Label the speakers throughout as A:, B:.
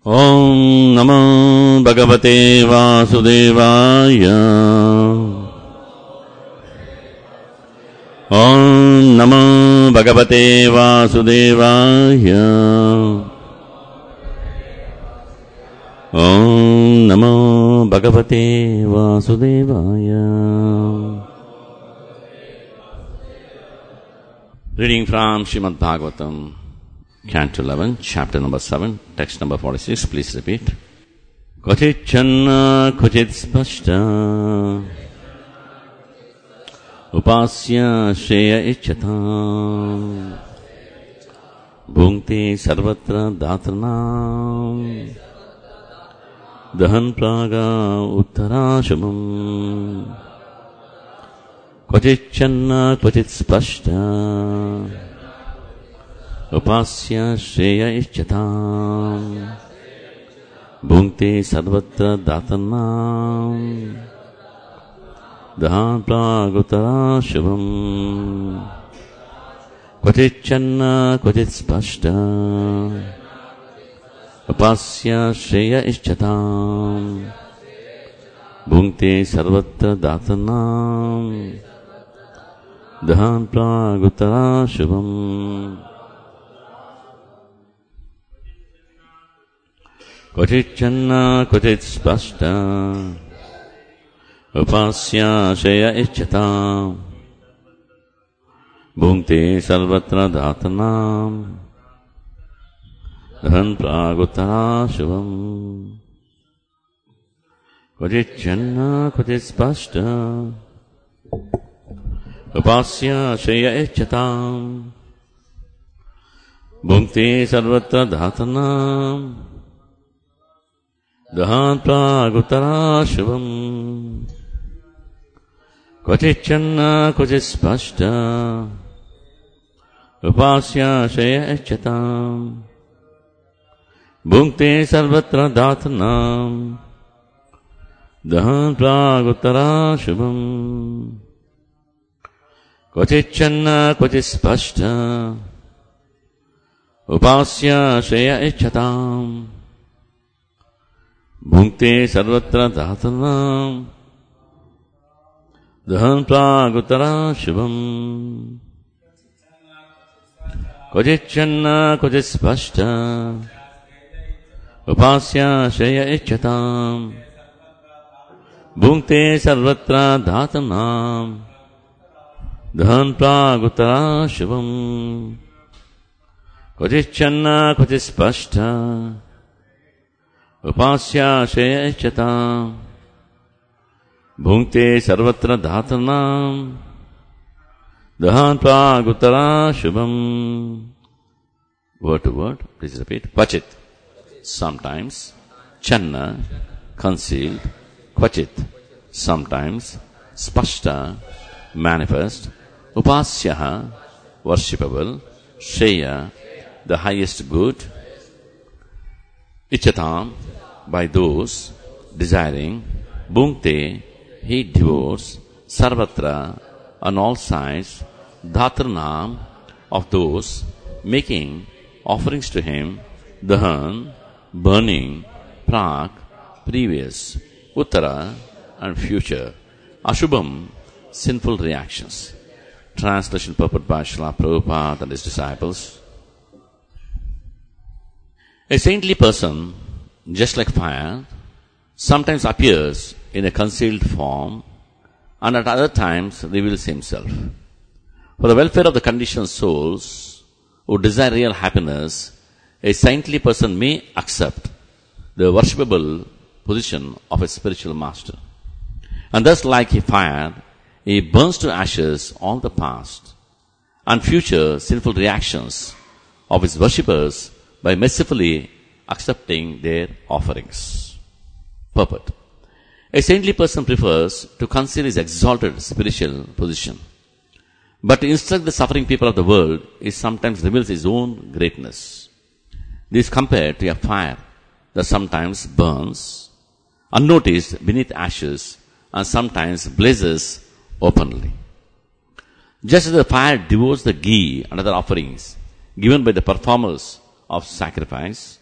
A: Om Namo Bhagavate Vasudevaya. Om Namo Bhagavate Vasudevaya. Om Namo Bhagavate Vasudevaya. Reading from Srimad Bhagavatam, Canto 11, Chapter number 7, Text number 46. Please repeat. Kvachit channa kvachit spashta upasya shreya ichchatam bhunkte sarvatra datranam dahan praga uttarashamam. Kvachit channa kvachit spashta upasya shreya ichchatam bhunkte sarvatra datanam dahan pragutara shubham. Kvachit channa kvachit spashta upasya shreya ichchatam bhunkte sarvatra datanam dahan pragutara shubham. Kvachit channa kvachit spashta upasya shreya ichchatam bhunkte sarvatra datanam dahan pragutara shubham. Kvachit channa kvachit spashta upasya shreya ichchatam bhunkte sarvatra datanam dahan pragutara shubham. Kvachit channa kvachit spashta upasya shreya ichchatam bhunkte sarvatra datanam dahan pragutara shubham. Kvachit channa kvachit spashta upasya shreya ichchatam bhunkte sarvatra datanam dahan pragutara shubham. Kvachit channa kvachit spashta upasya shreya ichchatam bhunkte sarvatra datanam dahan pragutara shubham. Kvachit channa kvachit spashta upasya shreya ichchatam bhunkte sarvatra datanam dahan pragutara shubham. Word to word, please repeat. Kvachit, sometimes. Channa, concealed. Kvachit, sometimes. Spashta, manifest. Upasyaha, worshipable. Shreya, the highest good. Ichchatam, by those desiring. Bhunkte, he devours. Sarvatra, on all sides. Dhatranam, of those making offerings to him. Dahan, burning. Prak, previous. Uttara, and future. Ashubham, sinful reactions. Translation purport by Srila Prabhupada and his disciples. A saintly person, just like fire, sometimes appears in a concealed form and at other times reveals himself. For the welfare of the conditioned souls who desire real happiness, a saintly person may accept the worshipable position of a spiritual master. And thus, like a fire, he burns to ashes all the past and future sinful reactions of his worshippers by mercifully accepting their offerings. Purport. A saintly person prefers to conceal his exalted spiritual position. But to instruct the suffering people of the world, he sometimes reveals his own greatness. This is compared to a fire that sometimes burns unnoticed beneath ashes and sometimes blazes openly. Just as the fire devours the ghee and other offerings given by the performers of sacrifice,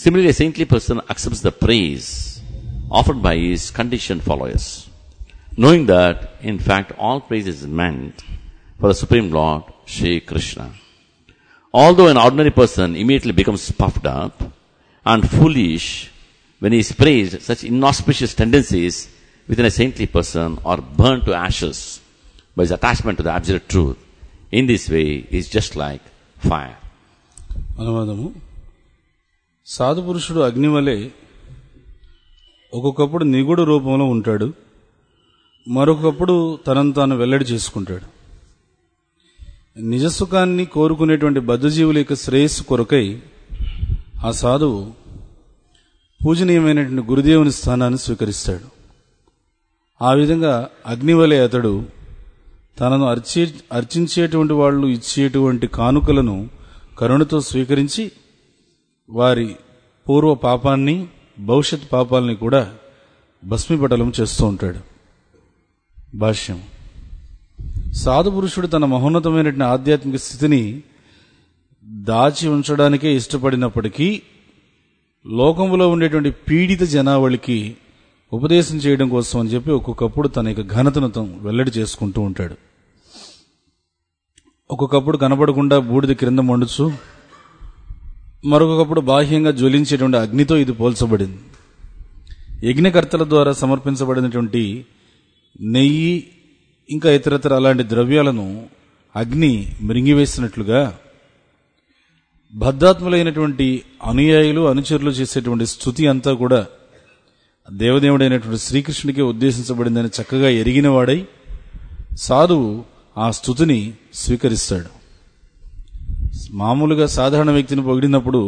A: Similarly, a saintly person accepts the praise offered by his conditioned followers, knowing that, in fact, all praise is meant for the Supreme Lord, Shri Krishna. Although an ordinary person immediately becomes puffed up and foolish when he is praised, such inauspicious tendencies within a saintly person are burnt to ashes by his attachment to the absolute truth. In this way, he is just like fire.
B: అనువాదము. సాధు పురుషుడు అగ్ని వలె ఒక్కొక్కప్పుడు నిగుడు రూపంలో ఉంటాడు, మరొకప్పుడు తనను తాను వెల్లడి చేసుకుంటాడు. నిజసుఖాన్ని కోరుకునేటువంటి బద్ధజీవుల యొక్క శ్రేయస్సు కొరకై ఆ సాధువు పూజనీయమైనటువంటి గురుదేవుని స్థానాన్ని స్వీకరిస్తాడు. ఆ విధంగా అగ్నివలే అతడు తనను అర్చించేటువంటి వాళ్ళు ఇచ్చేటువంటి కానుకలను కరుణతో స్వీకరించి వారి పూర్వ పాపాన్ని భవిష్యత్ పాపాలని కూడా భస్మీపటలం చేస్తూ ఉంటాడు. భాష్యం. సాధు పురుషుడు తన మహోన్నతమైనటువంటి ఆధ్యాత్మిక స్థితిని దాచి ఉంచడానికే ఇష్టపడినప్పటికీ లోకంలో ఉండేటువంటి పీడిత జనావళికి ఉపదేశం చేయడం కోసం అని చెప్పి ఒక్కొక్కప్పుడు తన యొక్క ఘనతను వెల్లడి చేసుకుంటూ ఉంటాడు. ఒక్కొక్కప్పుడు కనబడకుండా బూడిద క్రింద మండుచు, మరొకప్పుడు బాహ్యంగా జ్వలించేటువంటి అగ్నితో ఇది పోల్చబడింది. యజ్ఞకర్తల ద్వారా సమర్పించబడినటువంటి నెయ్యి ఇంకా ఇతరతర అలాంటి ద్రవ్యాలను అగ్ని మృంగివేసినట్లుగా బద్ధాత్ములైనటువంటి అనుయాయులు అనుచరులు చేసేటువంటి స్తుతి అంతా కూడా దేవదేవుడైనటువంటి శ్రీకృష్ణుడికే ఉద్దేశించబడిందని చక్కగా ఎరిగినవాడై సాధువు ఆ స్తుతిని స్వీకరిస్తాడు. మామూలుగా సాధారణ వ్యక్తిని పొగిడినప్పుడు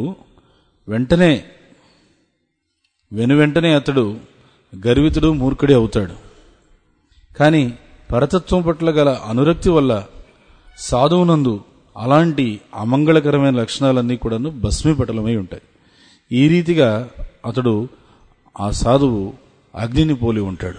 B: వెనువెంటనే అతడు గర్వితుడు, మూర్ఖుడే అవుతాడు. కానీ పరతత్వం పట్ల గల అనురక్తి వల్ల సాధువునందు అలాంటి అమంగళకరమైన లక్షణాలన్నీ కూడాను భస్మీపటలమై ఉంటాయి. ఈ రీతిగా అతడు ఆ సాధువు అగ్నిని పోలి ఉంటాడు.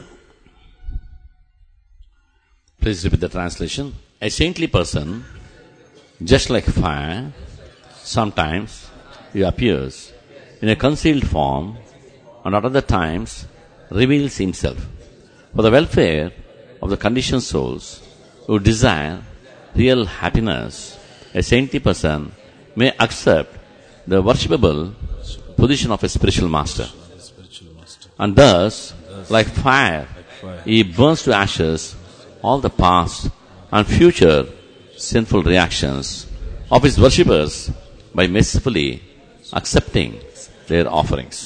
A: Please repeat the translation. A saintly person, just like fire, sometimes he appears in a concealed form and at other times reveals himself. For the welfare of the conditioned souls who desire real happiness, a saintly person may accept the worshipable position of a spiritual master. And thus, like fire, he burns to ashes all the past and future sinful reactions of his worshippers by mercifully accepting their offerings.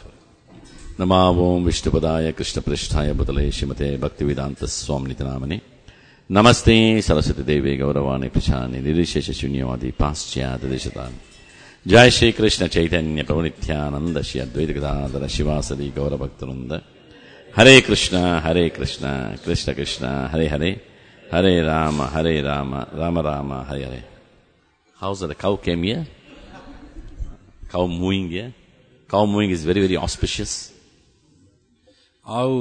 A: Nama Om Vishnupadaya Krishna Prishtaya Bhutale Shrimate Bhaktivedanta Swamniti Namane Namaste Saraswati Devi Gauravani Prachani Nirishesha Shunyavadi Paschyata Deshatani Jai Shri Krishna Chaitanya Prabhu Nityananda Shri Advaita Gadadhara Shivasadi Gauravaktarunda Hare Krishna Krishna Krishna Hare Hare Hare Rama Rama Rama Hare Hare. How's that? The cow came here? Cow mooing here? Cow mooing is very, very auspicious.
B: ఆవు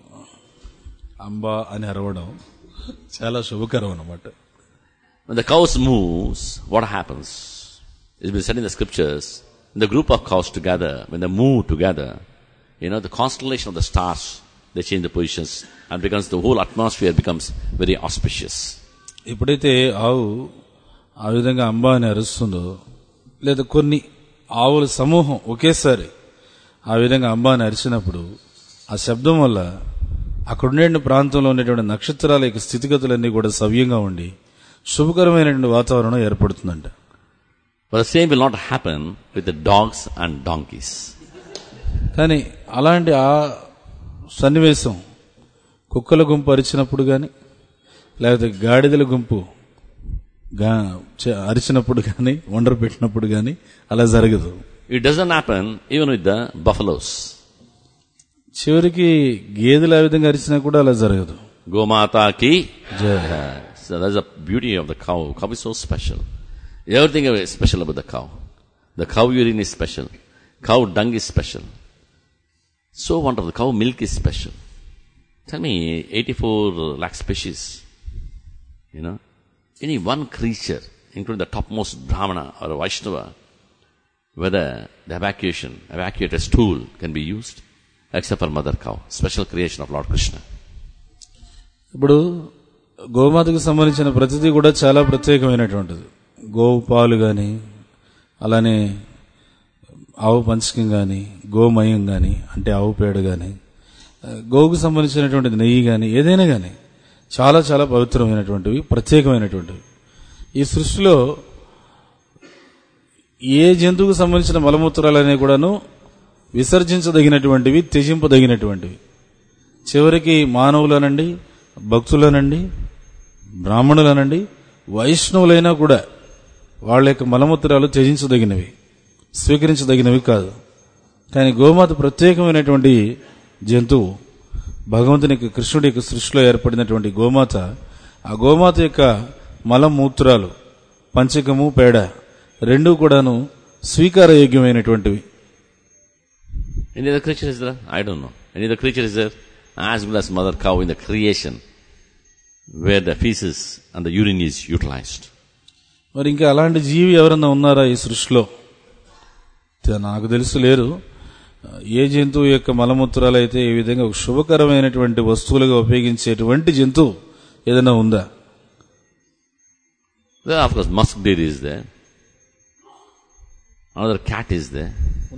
B: అంబా అని అరవడం చాలా శుభకరం అన్నమాట.
A: When the cows moves, what happens? It's been said in the scriptures, in the group of cows together, when they move together, the constellation of the stars, they change the positions and becomes the whole atmosphere becomes very auspicious.
B: ఎప్పుడైతే ఆవు ఆ విధంగా అంబా అని అరుస్తుందో, లేదా కొన్ని ఆవుల సమూహం ఒకేసారి ఆ విధంగా అంబా అని అరిచినప్పుడు ఆ శబ్దం వల్ల అక్కడుండే ప్రాంతంలో ఉండేటువంటి నక్షత్రాల యొక్క స్థితిగతులన్నీ కూడా సవ్యంగా ఉండి శుభకరమైనటువంటి వాతావరణం ఏర్పడుతుందంట.
A: But the same will not happen with the dogs and donkeys.
B: కానీ అలాంటి ఆ సన్నివేశం కుక్కల గుంపు అరిచినప్పుడు కానీ లేకపోతే గాడిదల గుంపు అరిచినప్పుడు కానీ వండర్ పెట్టినప్పుడు కానీ అలా జరగదు.
A: It doesn't happen even with the buffaloes.
B: చివరికి గేదెలు ఆ విధంగా అరిచినా కూడా అలా జరగదు.
A: Gomata ki jai. So that's the beauty of the cow. Cow is so special. Everything is special about the cow. The cow urine is special. Cow dung is special. So wonderful. Cow milk is special. Tell me, 84 lakh species. Any one creature, including the topmost Brahmana or a Vaishnava, whether the evacuator stool can be used, except for mother cow, special creation of Lord Krishna.
B: ఇప్పుడు గోమాతకు సంబంధించిన ప్రతిదీ కూడా చాలా ప్రత్యేకమైనటువంటిది. గోవు పాలు కానీ, అలానే ఆవు పంచకం కానీ, గోమయం కానీ అంటే ఆవు పేడ కానీ, గోవుకు సంబంధించినటువంటి నెయ్యి కానీ, ఏదైనా కానీ చాలా చాలా పవిత్రమైనటువంటివి, ప్రత్యేకమైనటువంటివి. ఈ సృష్టిలో ఏ జంతువుకు సంబంధించిన మలమూత్రాలనే కూడాను విసర్జించదగినటువంటివి, త్యజింపదగినటువంటివి. చివరికి మానవులనండి, భక్తులనండి, బ్రాహ్మణులనండి, వైష్ణవులైనా కూడా వాళ్ళ యొక్క మలమూత్రాలు త్యజించదగినవి, స్వీకరించదగినవి కాదు. కానీ గోమాత ప్రత్యేకమైనటువంటి జంతువు. భగవంతుని కృష్ణుడి యొక్క సృష్టిలో ఏర్పడినటువంటి గోమాత, ఆ గోమాత యొక్క మలమూత్రాలు, పంచకము, పేడ రెండూ కూడాను స్వీకారయోగ్యమైనటువంటివి.
A: Any other creature is there? I don't know. Any other creature is there? As well as mother cow in the creation, where the feces and the urine is utilized.
B: మరి ఇంకా అలాంటి జీవి ఎవరన్నా ఉన్నారా ఈ సృష్టిలో? నాకు తెలుసు లేరు. ఏ జంతువు యొక్క మలమూత్రాలు అయితే ఈ విధంగా ఒక శుభకరమైనటువంటి వస్తువులుగా ఉపయోగించేటువంటి జంతువు ఏదైనా ఉందా?
A: There, of course, musk deer is there. Another cat is there.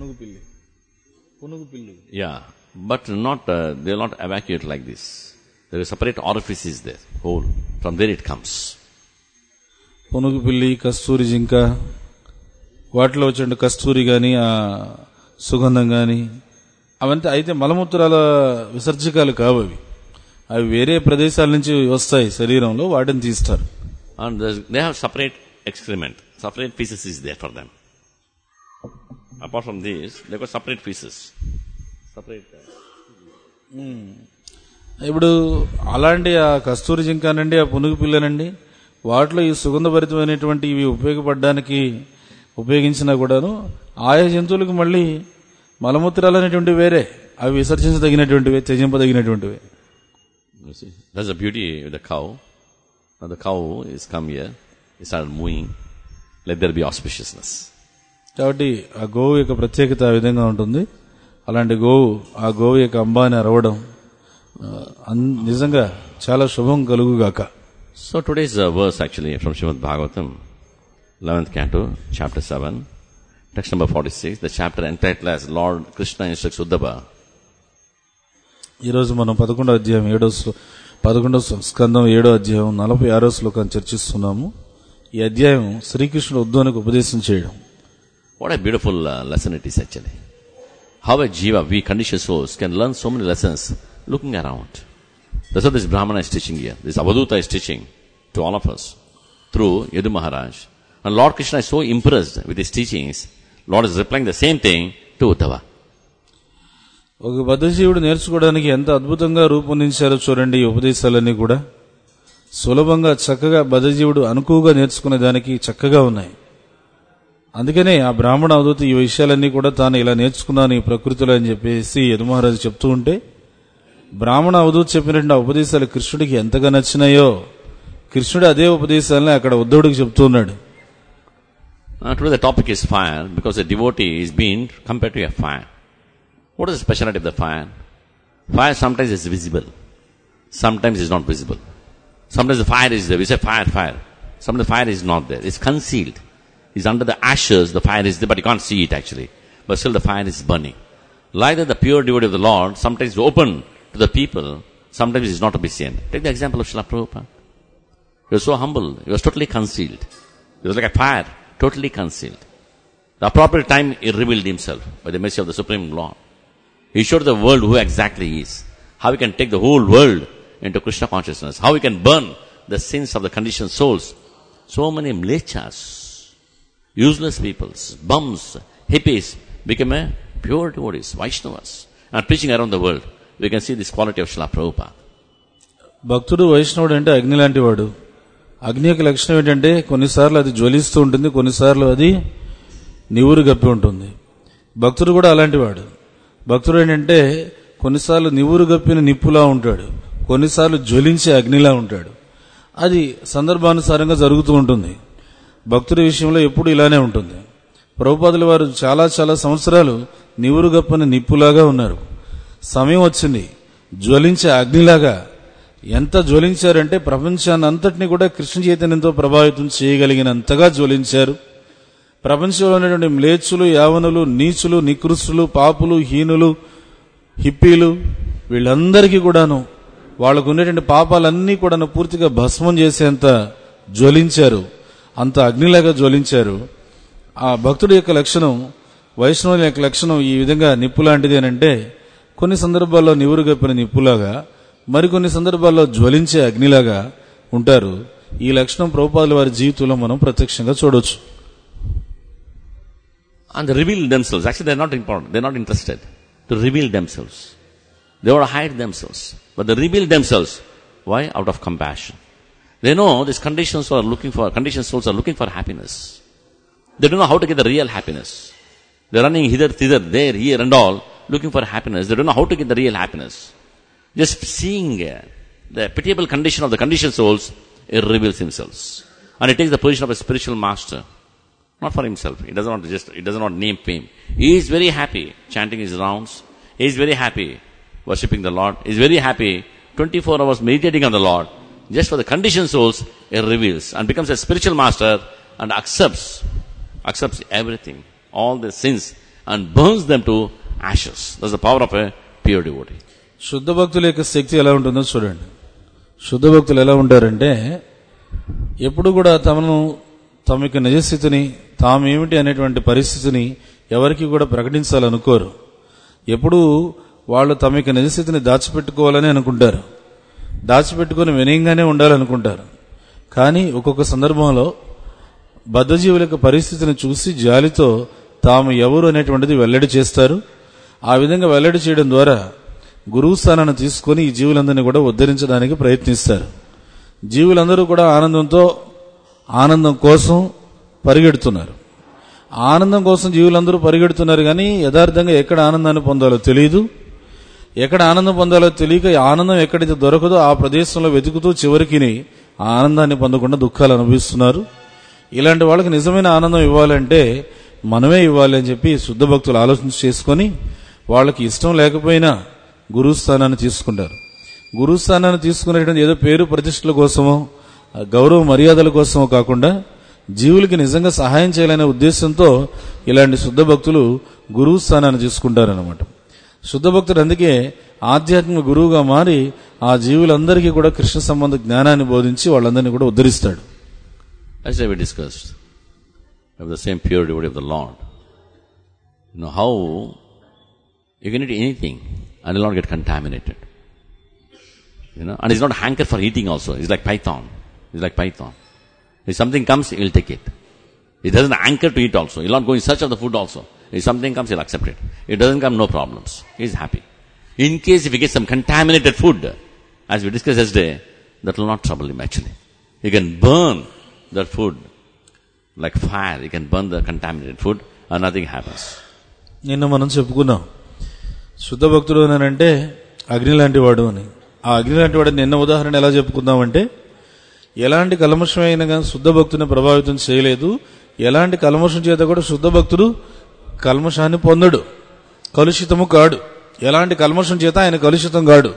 A: Yeah, but not they will not evacuate like this. There is a separate orifice is there, hole. From there it comes.
B: పునుగు పిల్లి, కస్తూరి జింక, వాటిలో వచ్చే కస్తూరి గాని, ఆ సుగంధం గాని, అవంతా అయితే మలమూత్రాల విసర్జకాలు కావు. అవి వేరే ప్రదేశాల నుంచి వస్తాయి శరీరంలో, వాటిని తీస్తారు.
A: And they have separate excrement, separate pieces is there for them. Apart from this, they got separate pieces. Separate.
B: ఇప్పుడు అలాంటి ఆ కస్తూరి జింకానండి, ఆ పునుగు పిల్లనండి, వాటిలో ఈ సుగంధభరితమైనటువంటి ఇవి ఉపయోగించినా కూడాను ఆయా జంతువులకు మళ్ళీ మలమూత్రాలు అనేటువంటివి వేరే, అవి విసర్జించదగినటువంటివి, త్యజింపదగినటువంటివి.
A: That's the beauty of the cow. Now the cow is come here, it started moving, let there be auspiciousness.
B: కాబట్టి ఆ గోవు యొక్క ప్రత్యేకత ఆ విధంగా ఉంటుంది. అలాంటి ఆ గోవు యొక్క అంబాన్ని అరవడం నిజంగా చాలా శుభం కలుగుగాక.
A: So today's verse actually from Srimad Bhagavatam, 11th canto, chapter 7, text number 46, the chapter entitled as Lord Krishna instructs Uddhava.
B: ఈరోజు మనం 11వ అధ్యాయం 11వ స్కందం 7వ అధ్యాయం 46వ శ్లోకాన్ని చర్చిస్తున్నాము. ఈ అధ్యాయం శ్రీకృష్ణుడు ఉద్ధవునికి ఉపదేశం చేయడం.
A: What a beautiful lesson it is actually. How a jiva, we conditioned souls, can learn so many lessons looking around. That's what this Brahmana is teaching here. This Avaduta is teaching to all of us through Yadu Maharaj. And Lord Krishna is so impressed with his teachings. Lord is replying the same thing to Uddhava.
B: ఒక బద్ధజీవుడు నేర్చుకోవడానికి ఎంత అద్భుతంగా రూపొందించారో చూడండి. ఈ ఉపదేశాలన్నీ కూడా సులభంగా, చక్కగా బద్ధజీవుడు అనుకువగా నేర్చుకునే దానికి చక్కగా ఉన్నాయి. అందుకనే ఆ బ్రాహ్మణ అవధూత ఈ విషయాలన్నీ కూడా తాను ఇలా నేర్చుకున్నాను ఈ ప్రకృతిలో అని చెప్పేసి యదుమహారాజు చెప్తూ ఉంటే, బ్రాహ్మణ అవధూత చెప్పినట్టు ఆ ఉపదేశాలు కృష్ణుడికి ఎంతగా నచ్చినాయో, కృష్ణుడు అదే ఉపదేశాలని అక్కడ ఉద్ధవుడికి చెప్తూ ఉన్నాడు.
A: Today the topic is fire, because a devotee is being compared to a fire. What is the speciality of the fire? Fire sometimes is visible, sometimes is not visible. Sometimes the fire is there, we say fire. Sometimes the fire is not there, it's concealed. It's under the ashes, the fire is there, but you can't see it actually. But still the fire is burning. Like that, the pure devotee of the Lord sometimes is open to the people, sometimes is not to be seen. Take the example of Srila Prabhupada. He was so humble, he was totally concealed. He was like a fire, totally concealed. The appropriate time he revealed himself by the mercy of the Supreme Lord. He showed the world who exactly he is. How he can take the whole world into Krishna consciousness. How he can burn the sins of the conditioned souls. So many mlechas, useless peoples, bums, hippies became a pure devotees, Vaishnavas, and preaching around the world. We can see this quality of Srila Prabhupada.
B: భక్తుడు వైష్ణవుడు అంటే అగ్ని లాంటి వాడు. అగ్ని యొక్క లక్షణం ఏంటంటే కొన్నిసార్లు అది జ్వలిస్తూ ఉంటుంది, కొన్నిసార్లు అది నివురు గప్పి ఉంటుంది. భక్తుడు కూడా అలాంటి వాడు. భక్తుడు ఏంటంటే కొన్నిసార్లు నివురు గప్పిన నిప్పులా ఉంటాడు, కొన్నిసార్లు జ్వలించే అగ్నిలా ఉంటాడు. అది సందర్భానుసారంగా జరుగుతూ ఉంటుంది. భక్తుడి విషయంలో ఎప్పుడు ఇలానే ఉంటుంది. ప్రభుపాదుల వారు చాలా చాలా సంవత్సరాలు నివురుగప్పని నిప్పులాగా ఉన్నారు. సమయం వచ్చింది, జ్వలించే అగ్నిలాగా. ఎంత జ్వలించారంటే ప్రపంచాన్ని అంతటినీ కూడా కృష్ణ చైతన్యంతో ప్రభావితం చేయగలిగినంతగా జ్వలించారు. ప్రపంచంలో ఉన్నటువంటి మ్లేచ్చులు, యావనులు, నీచులు, నికృష్టులు, పాపులు, హీనులు, హిప్పీలు, వీళ్ళందరికీ కూడాను వాళ్ళకు ఉన్నటువంటి పాపాలన్నీ కూడాను పూర్తిగా భస్మం చేసేంత జ్వలించారు. అంత అగ్నిలాగా జ్వలించారు. ఆ భక్తుడి యొక్క లక్షణం, వైష్ణవుల యొక్క లక్షణం ఈ విధంగా నిప్పు లాంటిది అని అంటే, కొన్ని సందర్భాల్లో నివురు గప్పిన నిప్పులాగా, మరికొన్ని సందర్భాల్లో జ్వలించే అగ్నిలాగా ఉంటారు. ఈ లక్షణం ప్రభుపాదుల వారి జీవితంలో మనం ప్రత్యక్షంగా చూడొచ్చు.
A: And they reveal themselves. Actually, they're not important. They're not interested to reveal themselves. They want to hide themselves. But they reveal themselves. Why? Out of compassion. They know these conditioned souls are looking for happiness. They don't know how to get the real happiness. They're running hither, thither, there, here and all, looking for happiness. They don't know how to get the real happiness. Just seeing the pitiable condition of the conditioned souls, it reveals himself. And it takes the position of a spiritual master. Not for himself. He does not name fame. He is very happy chanting his rounds. He is very happy worshipping the Lord. He is very happy 24 hours meditating on the Lord. Just for the conditioned souls, it reveals and becomes a spiritual master and accepts everything, all the sins, and burns them to ashes. That's the power of a pure devotee.
B: శుద్ధ భక్తుల యొక్క శక్తి ఎలా ఉంటుందో చూడండి. శుద్ధ భక్తులు ఎలా ఉంటారంటే, ఎప్పుడు కూడా తమ యొక్క నిజస్థితిని, తామేమిటి అనేటువంటి పరిస్థితిని ఎవరికి కూడా ప్రకటించాలనుకోరు. ఎప్పుడు వాళ్ళు తమ యొక్క నిజస్థితిని దాచిపెట్టుకోవాలని అనుకుంటారు. దాచిపెట్టుకుని వినయంగానే ఉండాలనుకుంటారు. కానీ ఒక్కొక్క సందర్భంలో బద్ధజీవుల యొక్క పరిస్థితిని చూసి జాలితో తాము ఎవరు అనేటువంటిది వెల్లడి చేస్తారు. ఆ విధంగా వెల్లడి చేయడం ద్వారా గురువు స్థానాన్ని తీసుకుని ఈ జీవులందరినీ కూడా ఉద్ధరించడానికి ప్రయత్నిస్తారు. జీవులందరూ కూడా ఆనందం కోసం పరిగెడుతున్నారు. ఆనందం కోసం జీవులందరూ పరిగెడుతున్నారు. కానీ యథార్థంగా ఎక్కడ ఆనందాన్ని పొందాలో తెలియదు. ఎక్కడ ఆనందం పొందాలో తెలియక ఆనందం ఎక్కడైతే దొరకదో ఆ ప్రదేశంలో వెతుకుతూ చివరికి ఆ ఆనందాన్ని పొందకుండా దుఃఖాలు అనుభవిస్తున్నారు. ఇలాంటి వాళ్ళకి నిజమైన ఆనందం ఇవ్వాలంటే మనమే ఇవ్వాలి అని చెప్పి శుద్ధ భక్తులు ఆలోచన చేసుకొని వాళ్ళకి ఇష్టం లేకపోయినా గురుస్థానాన్ని తీసుకుంటారు. గురుస్థానాన్ని తీసుకునేటువంటి ఏదో పేరు ప్రతిష్టల కోసమో గౌరవ మర్యాదల కోసమో కాకుండా జీవులకి నిజంగా సహాయం చేయాలనే ఉద్దేశంతో ఇలాంటి శుద్ధ భక్తులు గురువు స్థానాన్ని తీసుకుంటారనమాట. శుద్ధ భక్తుడు అందుకే ఆధ్యాత్మిక గురువుగా మారి ఆ జీవులందరికీ కూడా కృష్ణ సంబంధ జ్ఞానాన్ని బోధించి వాళ్ళందరినీ కూడా ఉద్ధరిస్తాడు.
A: As we discussed of the same pure devotee of the Lord, how you can eat anything and will not get contaminated. And he's not hankered for eating also. He's like Python. If something comes, he will take it. He doesn't hanker to eat also. He'll not go in search of the food also. If something comes, he'll accept it. If it doesn't come, no problems. He's happy. In case if he gets some contaminated food, as we discussed yesterday, that will not trouble him actually. He can burn that food like fire. He can burn the contaminated food and nothing happens.
B: నిన్న మనం చెప్పుకున్నాం శుద్ధ భక్తుడు అంటే అగ్ని లాంటి వాడు అని. ఆ అగ్ని లాంటి వాడు నిన్న ఉదాహరణ ఎలా చెప్పుకుందామంటే, ఎలాంటి కల్మషమైనా కానీ శుద్ధ భక్తుని ప్రభావితం చేయలేదు. ఎలాంటి కల్మషం చేత కూడా శుద్ధ భక్తుడు కల్మషాన్ని పొందడు, కలుషితము కాడు. ఎలాంటి కల్మషం చేత ఆయన కలుషితం కాడు.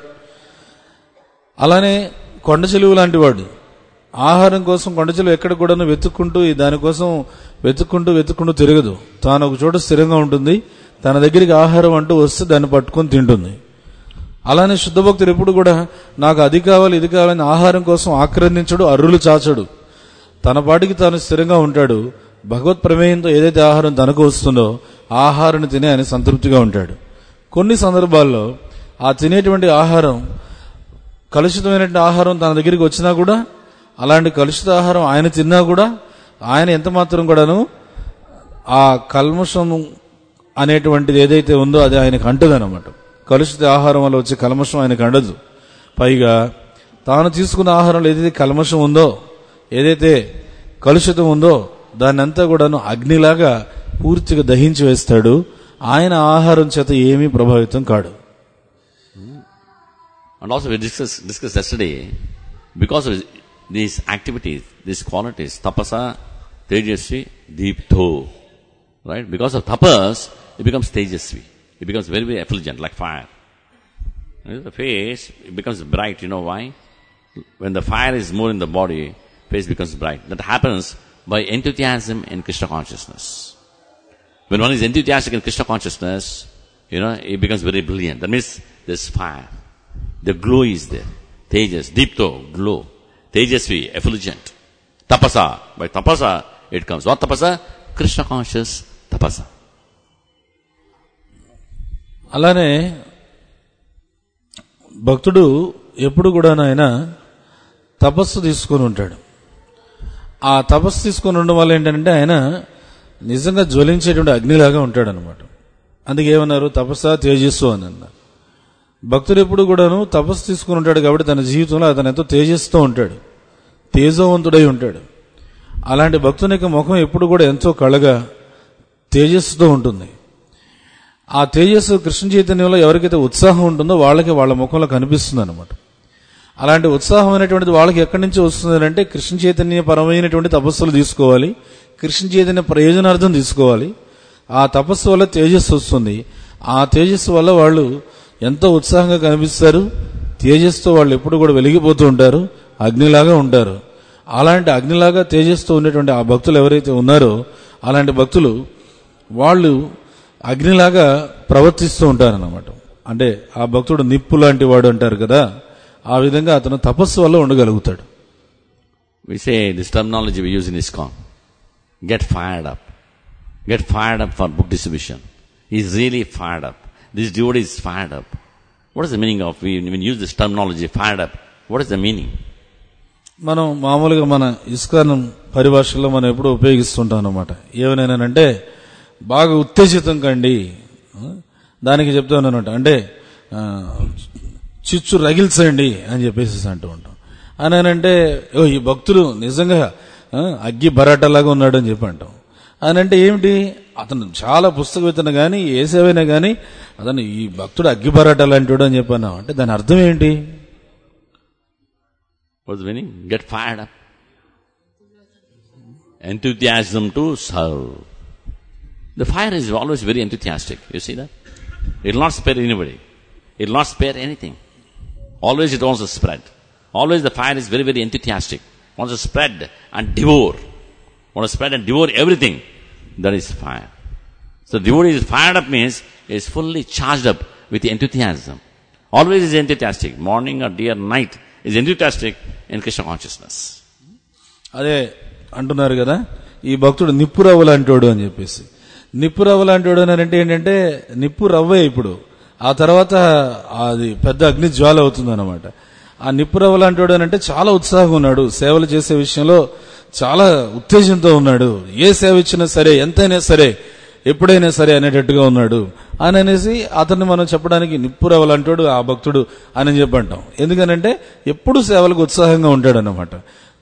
B: అలానే కొండ చెలువు లాంటి వాడు ఆహారం కోసం కొండ చెలువు ఎక్కడ కూడా వెతుక్కుంటూ దానికోసం వెతుక్కుంటూ తిరగదు. తాను ఒక చోట స్థిరంగా ఉంటుంది. తన దగ్గరికి ఆహారం అంటూ వస్తే దాన్ని పట్టుకొని తింటుంది. అలానే శుద్ధ భక్తుడు ఎప్పుడు కూడా నాకు అది కావాలి ఇది కావాలని ఆహారం కోసం ఆక్రందించడు, అర్రులు చాచడు. తన పాటికి తాను స్థిరంగా ఉంటాడు. భగవత్ ప్రమేయంతో ఏదైతే ఆహారం తనకు వస్తుందో ఆహారాన్ని తిని ఆయన సంతృప్తిగా ఉంటాడు. కొన్ని సందర్భాల్లో ఆ తినేటువంటి ఆహారం కలుషితమైనటువంటి ఆహారం తన దగ్గరికి వచ్చినా కూడా, అలాంటి కలుషిత ఆహారం ఆయన తిన్నా కూడా ఆయన ఎంత మాత్రం కూడాను ఆ కల్మషం అనేటువంటిది ఏదైతే ఉందో అది ఆయనకు అంటదనమాట. కలుషిత ఆహారం వల్ల వచ్చే కల్మషం ఆయనకు అండదు. పైగా తాను తీసుకున్న ఆహారంలో ఏదైతే కల్మషం ఉందో, ఏదైతే కలుషితం ఉందో దాన్ని అంతా కూడాను అగ్నిలాగా పూర్తిగా దహించి వేస్తాడు. ఆయన ఆహారం చేత ఏమీ ప్రభావితం కాడు.
A: And also we discussed yesterday, because of these activities, these qualities, tapasa, tejasvi, deepto, Right? Because of tapas, it becomes tejasvi. It becomes very, very effulgent, like fire. The face, it becomes bright. You know why? When the fire is more in the body, face becomes bright. That happens by enthusiasm in Krishna consciousness. When one is enthusiastic in Krishna consciousness, it becomes very brilliant. That means there's fire. The glow is there. Tejas, deepto, glow. Tejasvi, effulgent. Tapasa. By tapasa, it comes. What tapasa? Krishna conscious tapasa.
B: అలానే భక్తుడు ఎప్పుడు కూడా ఆయన తపస్సు తీసుకొని ఉంటాడు. ఆ తపస్సు తీసుకొని ఉండడం వల్ల ఏంటంటే ఆయన నిజంగా జ్వలించేటువంటి అగ్నిలాగా ఉంటాడు అనమాట. అందుకే ఏమన్నారు? తపస్స తేజస్సు అని అన్నారు. భక్తుడు ఎప్పుడు కూడాను తపస్సు తీసుకుని ఉంటాడు కాబట్టి తన జీవితంలో అతను ఎంతో తేజస్సుతో ఉంటాడు, తేజవంతుడై ఉంటాడు. అలాంటి భక్తుని యొక్క ముఖం ఎప్పుడు కూడా ఎంతో కళగా తేజస్సుతో ఉంటుంది. ఆ తేజస్సు కృష్ణ చైతన్యంలో ఎవరికైతే ఉత్సాహం ఉంటుందో వాళ్ళకి వాళ్ళ ముఖంలో కనిపిస్తుంది అనమాట. అలాంటి ఉత్సాహం అనేటువంటిది వాళ్ళకి ఎక్కడి నుంచి వస్తుంది అంటే కృష్ణ చైతన్య పరమైనటువంటి తపస్సులు తీసుకోవాలి, కృష్ణ చైతన్య ప్రయోజనార్థం తీసుకోవాలి. ఆ తపస్సు వల్ల తేజస్సు వస్తుంది. ఆ తేజస్సు వల్ల వాళ్ళు ఎంతో ఉత్సాహంగా కనిపిస్తారు. తేజస్సుతో వాళ్ళు ఎప్పుడు కూడా వెలిగిపోతూ ఉంటారు, అగ్నిలాగా ఉంటారు. అలాంటి అగ్నిలాగా తేజస్సుతో ఉండేటువంటి ఆ భక్తులు ఎవరైతే ఉన్నారో అలాంటి భక్తులు వాళ్ళు అగ్నిలాగా ప్రవర్తిస్తూ ఉంటారన్నమాట. అంటే ఆ భక్తుడు నిప్పు లాంటి వాడు అంటారు కదా, ఆ విధంగా అతను తపస్సు వల్ల ఉండగలుగుతాడు.
A: We say this terminology we use in ISKCON. Get fired up. Get fired up for book distribution. He's really fired up. This devotee is fired up. What is the meaning of, when we use this terminology, fired up, what is the meaning?
B: మనం మామూలుగా మన ISKCON పరిభాషలో మనం ఎప్పుడూ ఉపయోగిస్తుంటాం అన్నమాట. ఏమనేనంటే బాగా ఉత్తేజితం కండి, దానికి చెప్తాను అనమాట. అంటే చిచ్చు రగిల్చండి అని చెప్పేసి అంటూ ఉంటాం. అని అంటే ఈ భక్తులు నిజంగా అగ్గి బరాటలాగా ఉన్నాడు అని చెప్పి అంటాం. అని అంటే ఏమిటి? అతను చాలా పుస్తకవేత్తన కానీ ఏ సేవైనా కానీ అతను ఈ భక్తుడు అగ్గి బరాట లాంటివాడు అని చెప్పన్నాం. అంటే దాని అర్థం ఏంటి?
A: What's the meaning? Get fired up. Enthusiasm to serve. The fire is always very enthusiastic. You see that? It will not spare anybody. It will not spare anything. Always it wants to spread. Always the fire is very, very enthusiastic. Wants to spread and devour. Want to spread and devour everything. That is fire. So devotee is fired up means is fully charged up with enthusiasm. Always is enthusiastic. Morning or day or night is enthusiastic in Krishna consciousness.
B: అదే అంటున్నారు కదా, ఈ భక్తుడు నిప్పు రవ్వ లాంటివాడు అని చెప్పేసి. నిప్పు రవ్వ లాంటివాడు అని అంటే ఏంటంటే నిప్పు రవ్వే ఇప్పుడు, ఆ తర్వాత అది పెద్ద అగ్ని జ్వాల అవుతుంది అనమాట. ఆ నిప్పు రవ్వ లాంటివాడు అని అంటే చాలా ఉత్సాహంగా ఉన్నాడు, సేవలు చేసే విషయంలో చాలా ఉత్తేజంతో ఉన్నాడు, ఏ సేవ ఇచ్చినా సరే, ఎంతైనా సరే, ఎప్పుడైనా సరే అనేటట్టుగా ఉన్నాడు అని అనేసి అతన్ని మనం చెప్పడానికి నిప్పు రవ్వ లాంటివాడు ఆ భక్తుడు అని చెప్పంటాం. ఎందుకనంటే ఎప్పుడు సేవలకు ఉత్సాహంగా ఉంటాడు అన్నమాట.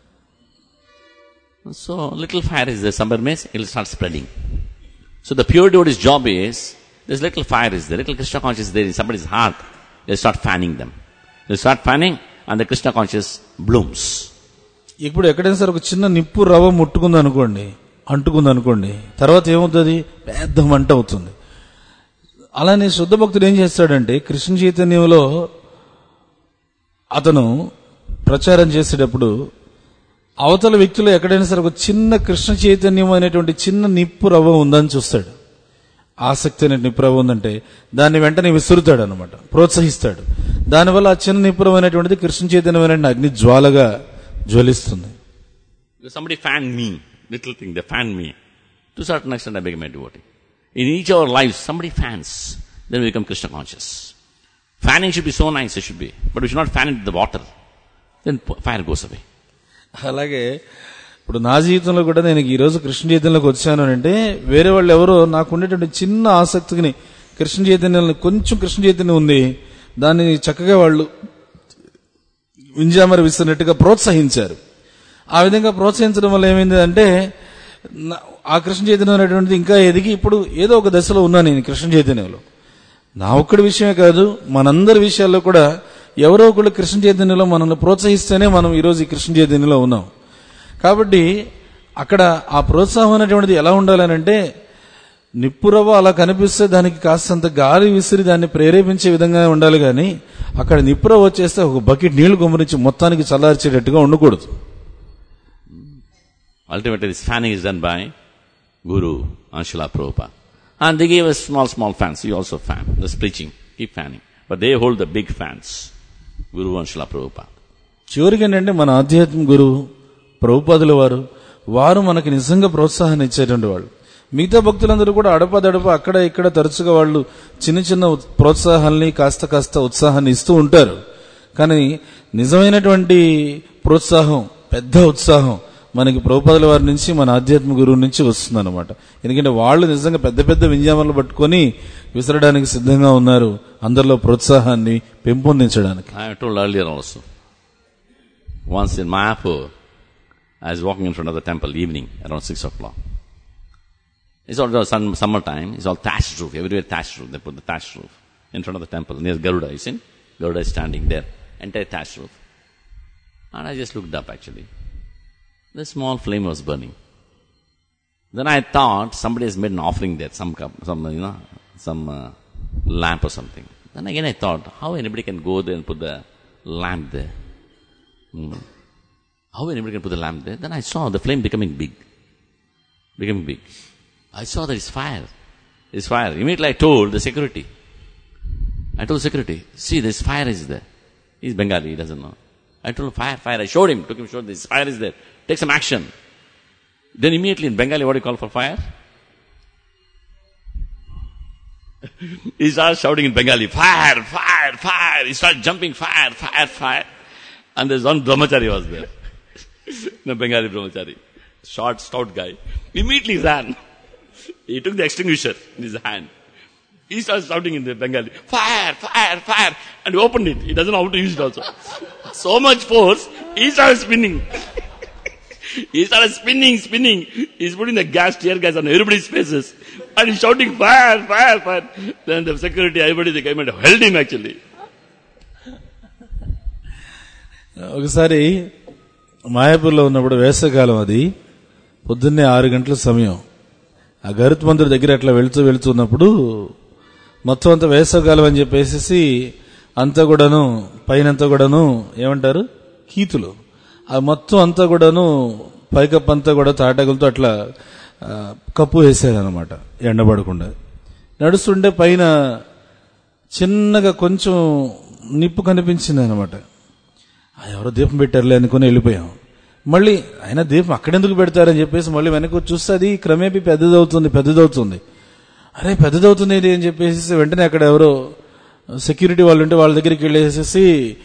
A: So little fire is there, somewhere means it will start spreading. So the pure devotee's job is, this little fire is there, little Krishna consciousness is there in somebody's heart, they start fanning them. They start fanning and the Krishna consciousness blooms.
B: ఇప్పుడు ఎక్కడైనా సరే ఒక చిన్న నిప్పు రవ్వ ముట్టుకుంది అనుకోండి, అంటుకుంది అనుకోండి, తర్వాత ఏమవుతుంది? పెద్ద మంట అవుతుంది. అలానే శుద్ధ భక్తుడు ఏం చేస్తాడంటే కృష్ణ చైతన్యంలో అతను ప్రచారం చేసేటప్పుడు అవతల వ్యక్తులు ఎక్కడైనా సరే ఒక చిన్న కృష్ణ చైతన్యం అనేటువంటి చిన్న నిప్పు రవ్వ ఉందని చూస్తాడు. ఆసక్తి అనే నిప్పు రవ్వ ఉందంటే దాన్ని వెంటనే విసురుతాడు అనమాట, ప్రోత్సహిస్తాడు. దానివల్ల ఆ చిన్న నిప్పు రవ్వ అనేటువంటిది కృష్ణ చైతన్యం అగ్ని జ్వాలగా జ్వలిస్తుంది.
A: Somebody fanned me, little thing, they fanned me. To a certain extent I became a devotee. In each of our lives, somebody fans, then we become Krishna conscious. Fanning should be so nice, it should be. But we should not fan into the water. Then fire goes away.
B: అలాగే ఇప్పుడు నా జీవితంలో కూడా నేను ఈ రోజు కృష్ణ చైతన్యంలోకి వచ్చాను అంటే వేరే వాళ్ళు ఎవరో నాకు ఉండేటువంటి చిన్న ఆసక్తిని కృష్ణ చైతన్యంలో కొంచెం కృష్ణ చైతన్యం ఉంది, దాన్ని చక్కగా వాళ్ళు వింజామర విస్తున్నట్టుగా ప్రోత్సహించారు. ఆ విధంగా ప్రోత్సహించడం వల్ల ఏమైంది అంటే ఆ కృష్ణ చైతన్యం అనేటువంటిది ఇంకా ఎదిగి ఇప్పుడు ఏదో ఒక దశలో ఉన్నాను నేను కృష్ణ చైతన్యంలో. నా ఒక్కడి విషయమే కాదు, మనందరి విషయాల్లో కూడా ఎవరో ఒకళ్ళు కృష్ణ చైతన్యంలో మనల్ని ప్రోత్సహిస్తేనే మనం ఈరోజు ఈ కృష్ణ చైతన్యంలో ఉన్నాం. కాబట్టి అక్కడ ఆ ప్రోత్సాహం అనేటువంటిది ఎలా ఉండాలనంటే నిప్పురవ్వ అలా కనిపిస్తే దానికి కాస్తంత గాలి విసిరి దాన్ని ప్రేరేపించే విధంగా ఉండాలి కానీ అక్కడ నిప్పురవ్వ వచ్చేస్తే ఒక బకెట్ నీళ్లు గుమ్మరించి మొత్తానికి చల్లార్చేటట్టుగా ఉండకూడదు.
A: Ultimately, this fanning is done by Guru and Srila Prabhupada. And they gave us small fans. You also fan. Just preaching. Keep fanning. But they hold the big fans. Guru and Srila Prabhupada.
B: చివరికి ఏంటంటే మన ఆధ్యాత్మిక గురువు ప్రభుపాదుల వారు మనకి నిజంగా ప్రోత్సాహాన్ని ఇచ్చేటువంటి వాళ్ళు. మిగతా భక్తులందరూ కూడా అడపదడప అక్కడ ఇక్కడ తరచుగా వాళ్ళు చిన్న చిన్న ప్రోత్సాహాల్ని కాస్త ఉత్సాహాన్ని ఇస్తూ ఉంటారు. కానీ నిజమైనటువంటి ప్రోత్సాహం, పెద్ద ఉత్సాహం మనకి ప్రభుపాదుల వారి నుంచి, మన ఆధ్యాత్మిక గురువు నుంచి వస్తుందన్నమాట. ఎందుకంటే వాళ్ళు నిజంగా పెద్ద పెద్ద వింజామాలు పట్టుకొని విసరడానికి సిద్ధంగా ఉన్నారు, అందరిలో ప్రోత్సాహాన్ని పెంపొందించడానికి.
A: I told earlier also. Once in Mayapur, I was walking in front of the temple evening around 6 o'clock. It's all summertime. It's all thatched roof. Everywhere thatched roof. They put the thatched roof in front of the temple near Garuda. You see? Garuda is standing there. Entire thatched roof. And I just looked up actually. The small flame was burning. Then I thought somebody has made an offering there, some lamp or something. Then again I thought, how anybody can go there and put the lamp there? How anybody can put the lamp there? Then I saw the flame becoming big. I saw that it's fire. It's fire. Immediately I told the security. See, this fire is there. He's Bengali, he doesn't know. I told him, fire. I showed him, this fire is there. Take some action. Then immediately in Bengali, what do you call for fire? He started shouting in Bengali, fire. He started jumping, fire. And there's one brahmachari was there. The Bengali brahmachari. Short, stout guy. Immediately ran. He took the extinguisher in his hand. He started shouting in the Bengali, fire. And he opened it. He doesn't know how to use it also. So much force, he started spinning. He's putting the tear gas on everybody's faces. And he's shouting, fire. Then the security, everybody, they came and held him actually.
B: ఒకసారి మాయాపూర్లో ఉన్నప్పుడు వేసవకాలం, అది పొద్దున్నే 6 గంటల సమయం. ఆ గరుత్ మందిర్ దగ్గర అట్లా వెళుతున్నప్పుడు మొత్తం అంతా వేసవకాలం అని చెప్పేసి అంతా కూడాను పైనంతా కూడాను ఏమంటారు, కీతులు, ఆ మొత్తం అంతా కూడాను పైకప్పు అంతా కూడా తాటకులతో అట్లా కప్పు వేసారనమాట ఎండబడకుండా. నడుస్తుంటే పైన చిన్నగా కొంచెం నిప్పు కనిపించింది అనమాట. ఎవరో దీపం పెట్టారులే అనుకుని వెళ్ళిపోయాం. మళ్ళీ ఆయన దీపం అక్కడెందుకు పెడతారని చెప్పేసి మళ్ళీ వెనక్కి చూస్తే అది క్రమేపీ పెద్దదవుతుంది. అరే పెద్దదవుతుంది ఇది అని చెప్పేసి వెంటనే అక్కడ ఎవరో సెక్యూరిటీ వాళ్ళు ఉంటే వాళ్ళ దగ్గరికి వెళ్ళేసేసి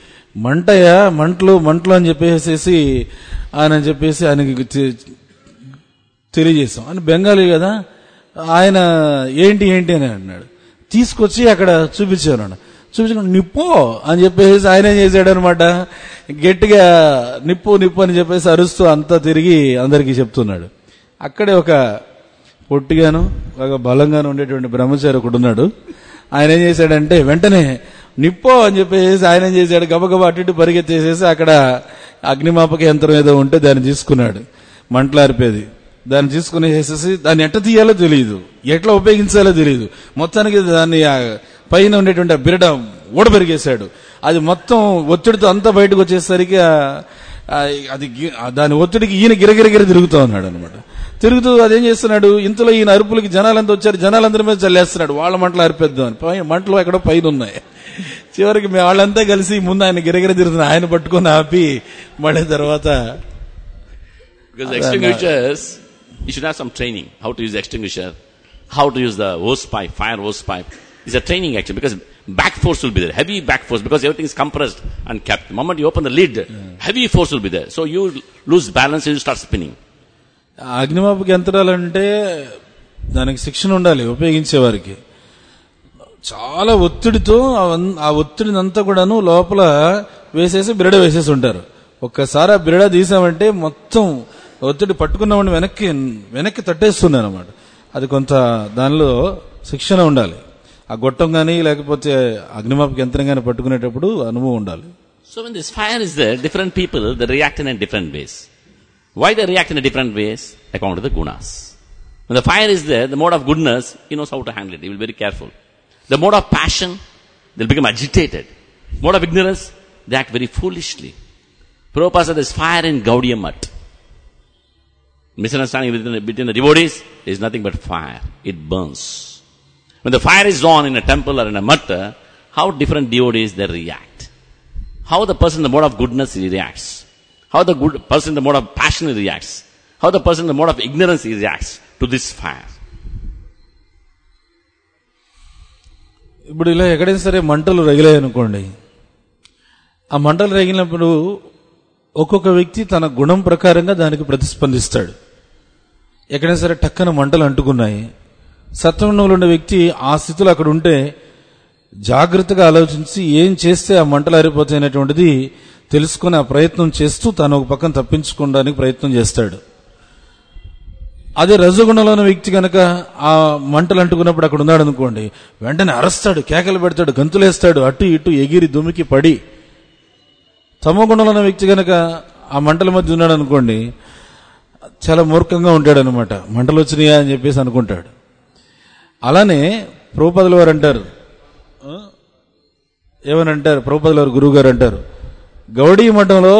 B: మంటలు అని చెప్పేసి ఆయనకి తెలియజేస్తాం. ఆయన బెంగాలీ కదా, ఆయన ఏంటి అని అన్నాడు. తీసుకొచ్చి అక్కడ చూపించాను. నిప్పు అని చెప్పేసి ఆయన ఏం చేశాడు అనమాట, గట్టిగా నిప్పు అని చెప్పేసి అరుస్తూ అంతా తిరిగి అందరికీ చెప్తున్నాడు. అక్కడే ఒక పొట్టిగాను ఒక బలంగాను ఉండేటువంటి బ్రహ్మచారి ఒకడు ఉన్నాడు. ఆయన ఏం చేశాడంటే వెంటనే నిప్పో అని చెప్పేసి ఆయన ఏం చేశాడు, గబగబా అటు పరిగెత్తేసేసి అక్కడ అగ్నిమాపక యంత్రం ఏదో ఉంటే దాన్ని తీసుకున్నాడు, మంటలారిపేది. దాన్ని తీసుకునేసేసి దాన్ని ఎట్లా తీయాలో తెలియదు, ఎట్లా ఉపయోగించాలో తెలియదు. మొత్తానికి దాన్ని పైన ఉండేటువంటి బిరడ ఊడబెరిగేశాడు. అది మొత్తం ఒత్తిడితో అంతా బయటకు వచ్చేసరికి అది దాని ఒత్తిడికి ఈయన గిరగిర తిరుగుతూ ఉన్నాడు అనమాట. తిరుగుతూ అదేం చేస్తున్నాడు, ఇంతలో ఈయన అరుపులకి జనాలంతా వచ్చారు, జనాలందరి మీద చల్లేస్తున్నాడు. వాళ్ళ మంటలు అరిపేద్దాం అని మంటలు ఎక్కడో పైన ఉన్నాయి. చివరికి వాళ్ళంతా కలిసి ముందు ఆయన గిరగిర తిరుగుతున్నా ఆయన పట్టుకొని ఆపి మళ్ళీ తర్వాత
A: you should have some training how to use the extinguisher, how to use the hose pipe, fire hose pipe. It's a training actually, because back force will be there, heavy back force, because everything is compressed and kept. The moment you open the lid, heavy force will be there. So you lose balance and you start spinning.
B: అగ్నిమాపక యంత్రాలంటే దానికి శిక్షణ ఉండాలి ఉపయోగించేవారికి. చాలా ఒత్తిడితో ఆ ఒత్తిడిని అంతా కూడాను లోపల వేసేసి బిరడ వేసేసి ఉంటారు. ఒక్కసారి ఆ బిరడ తీసామంటే మొత్తం ఒత్తిడి పట్టుకున్నామని వెనక్కి తట్టేస్తుంది అనమాట. అది కొంత దానిలో శిక్షణ ఉండాలి. ఆ గొట్టం గానీ లేకపోతే అగ్నిమాపక యంత్రం గానీ పట్టుకునేటప్పుడు అనుభవం ఉండాలి.
A: So when this fire is there, different people, they react in different ways. Why they react in different ways? According to the gunas. When the fire is there, the mode of goodness, he knows how to handle it. He will be very careful. The mode of passion, they'll become agitated. Mode of ignorance, they act very foolishly. Prabhupada said there's fire in Gaudiya Math. Misunderstanding between the devotees is nothing but fire. It burns. When the fire is on in a temple or in a math, how different devotees they react. How the person in the mode of goodness he reacts. How the good person in the mode of passion he reacts. How the person in the mode of ignorance he reacts to this fire.
B: ఇప్పుడు ఇలా ఎక్కడైనా సరే మంటలు రగిలాయి అనుకోండి, ఆ మంటలు రగిలినప్పుడు ఒక్కొక్క వ్యక్తి తన గుణం ప్రకారంగా దానికి ప్రతిస్పందిస్తాడు. ఎక్కడైనా సరే టక్కన మంటలు అంటుకున్నాయి, సత్వగుణంలో ఉండే వ్యక్తి ఆ స్థితిలో అక్కడ ఉంటే జాగ్రత్తగా ఆలోచించి ఏం చేస్తే ఆ మంటలు ఆరిపోతాయి అనేటువంటిది తెలుసుకుని ఆ ప్రయత్నం చేస్తూ తాను ఒక పక్కన తప్పించుకోవడానికి ప్రయత్నం చేస్తాడు. అదే రజగుణంలో ఉన్న వ్యక్తి కనుక ఆ మంటలు అంటుకున్నప్పుడు అక్కడ ఉన్నాడు అనుకోండి, వెంటనే అరస్తాడు, కేకలు పెడతాడు, గంతులేస్తాడు, అటు ఇటు ఎగిరి దుమికి పడి. తమో గుణంలో ఉన్న వ్యక్తి కనుక ఆ మంటల మధ్య ఉన్నాడు అనుకోండి, చాలా మూర్ఖంగా ఉంటాడు అనమాట. మంటలు వచ్చినాయా అని చెప్పేసి అనుకుంటాడు. అలానే ప్రభుపాదుల వారు అంటారు, ఏమని అంటారు, ప్రభుపాదుల వారు గురువు గారు అంటారు, గౌడీ మఠంలో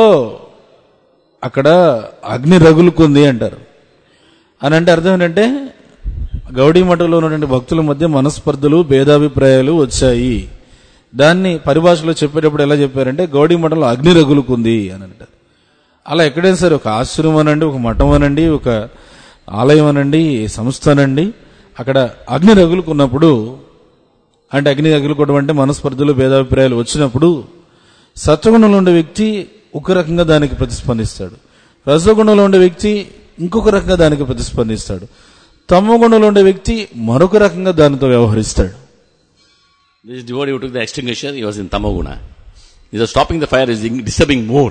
B: అక్కడ అగ్ని రగులుకుంది అంటారు. అని అంటే అర్థం ఏంటంటే గౌడీ మఠంలో ఉన్నటువంటి భక్తుల మధ్య మనస్పర్ధలు, భేదాభిప్రాయాలు వచ్చాయి. దాన్ని పరిభాషలో చెప్పేటప్పుడు ఎలా చెప్పారంటే గౌడీ మఠంలో అగ్ని రగులుకుంది అని అంటారు. అలా ఎక్కడైనా సరే ఒక ఆశ్రమం అనండి, ఒక మఠం అనండి, ఒక ఆలయం అనండి, సంస్థ అనండి, అక్కడ అగ్ని రగులుకున్నప్పుడు, అంటే అగ్ని రగులుకోవడం అంటే మనస్పర్ధలు, భేదాభిప్రాయాలు వచ్చినప్పుడు సత్వగుణంలో ఉండే వ్యక్తి ఒక రకంగా దానికి ప్రతిస్పందిస్తాడు, రజోగుణంలో ఉండే వ్యక్తి ఇంకొక రకంగా దానికి ప్రతిస్పందిస్తాడు, తమో గుణంలో ఉండే వ్యక్తి మరొక రకంగా దానితో వ్యవహరిస్తాడు.
A: This devotee who took the extinguisher, he was in Tamoguna. He was stopping the fire, is disturbing more.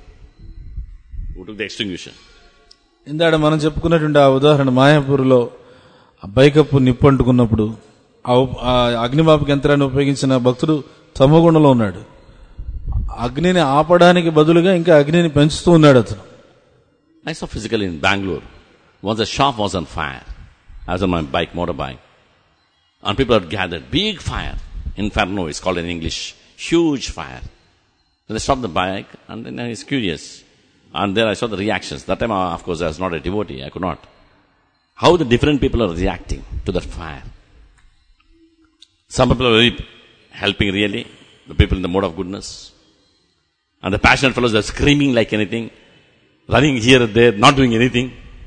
A: Who took the extinguisher?
B: ఇందాక మనం చెప్పుకున్నటువంటి ఆ ఉదాహరణ మాయాపూర్లో ఆ పైకప్పు నిప్పు అంటుకున్నప్పుడు ఆ అగ్నిమాపక యంత్రాన్ని ఉపయోగించిన భక్తుడు తమోగుణంలో ఉన్నాడు. అగ్నిని ఆపడానికి బదులుగా ఇంకా అగ్నిని పెంచుతూ ఉన్నాడు అతను.
A: I saw physically in Bangalore. Once a shop was on fire. I was on my bike, motorbike. And people had gathered. Big fire. Inferno is called in English. Huge fire. So they stopped the bike and then I was curious. And there I saw the reactions. That time, of course, I was not a devotee. I could not. How the different people are reacting to that fire. Some people are very helping really. The people in the mode of goodness. And the passionate fellows are screaming like anything. Running here and there, not doing anything.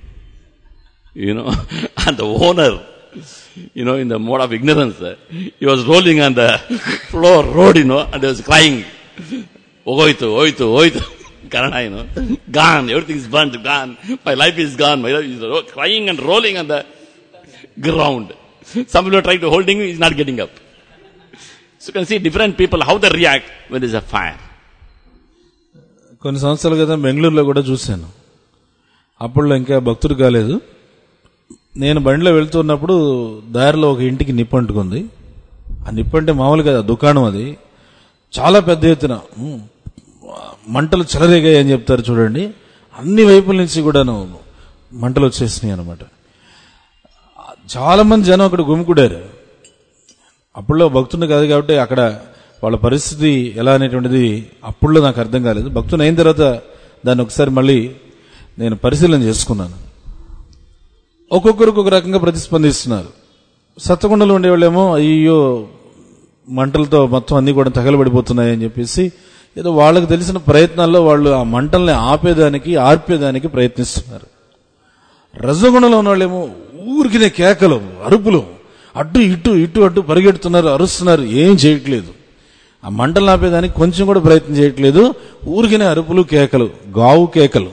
A: You know. And the owner, you know, in the mode of ignorance, he was rolling on the floor, road, you know, and he was crying. Oitu, oitu, oitu. Kannada, you know. Gone. Everything is burnt, gone. My life is gone. My life is crying and rolling on the ground. Some people are trying to hold him, he's not getting up. So you can see different people, how they react when there's a fire.
B: కొన్ని సంవత్సరాల క్రితం బెంగళూరులో కూడా చూశాను. అప్పుడు ఇంకా భక్తుడు కాలేదు. నేను బండిలో వెళ్తున్నప్పుడు దారిలో ఒక ఇంటికి నిప్పు అంటుకుంది. ఆ నిప్పు అంటే మామూలుగా దుకాణం, అది చాలా పెద్ద ఎత్తున మంటలు చెలరేగాయి అని చెప్తారు చూడండి. అన్ని వైపుల నుంచి కూడాను మంటలు వచ్చేసినాయి అనమాట. చాలా మంది జనం అక్కడ గుమికూడారు. అప్పుడులో భక్తుని కాదు కాబట్టి అక్కడ వాళ్ళ పరిస్థితి ఎలా అనేటువంటిది అప్పుడులో నాకు అర్థం కాలేదు. భక్తుని అయిన తర్వాత దాన్ని ఒకసారి మళ్ళీ నేను పరిశీలన చేసుకున్నాను. ఒక్కొక్కరికి ఒక రకంగా ప్రతిస్పందిస్తున్నారు. సత్వగుణంలో ఉండేవాళ్ళేమో అయ్యో మంటలతో మొత్తం అన్ని కూడా తగలబడిపోతున్నాయి అని చెప్పేసి ఏదో వాళ్ళకి తెలిసిన ప్రయత్నాల్లో వాళ్ళు ఆ మంటల్ని ఆర్పేదానికి ప్రయత్నిస్తున్నారు. రజగుణంలో ఉన్న వాళ్ళేమో ఊరికినే కేకలు, అరుపులు, అటు ఇటు పరిగెడుతున్నారు, అరుస్తున్నారు, ఏం చేయట్లేదు. ఆ మంటలు ఆపేదానికి కొంచెం కూడా ప్రయత్నం చేయట్లేదు. ఊరికినే అరుపులు, కేకలు, గావు కేకలు.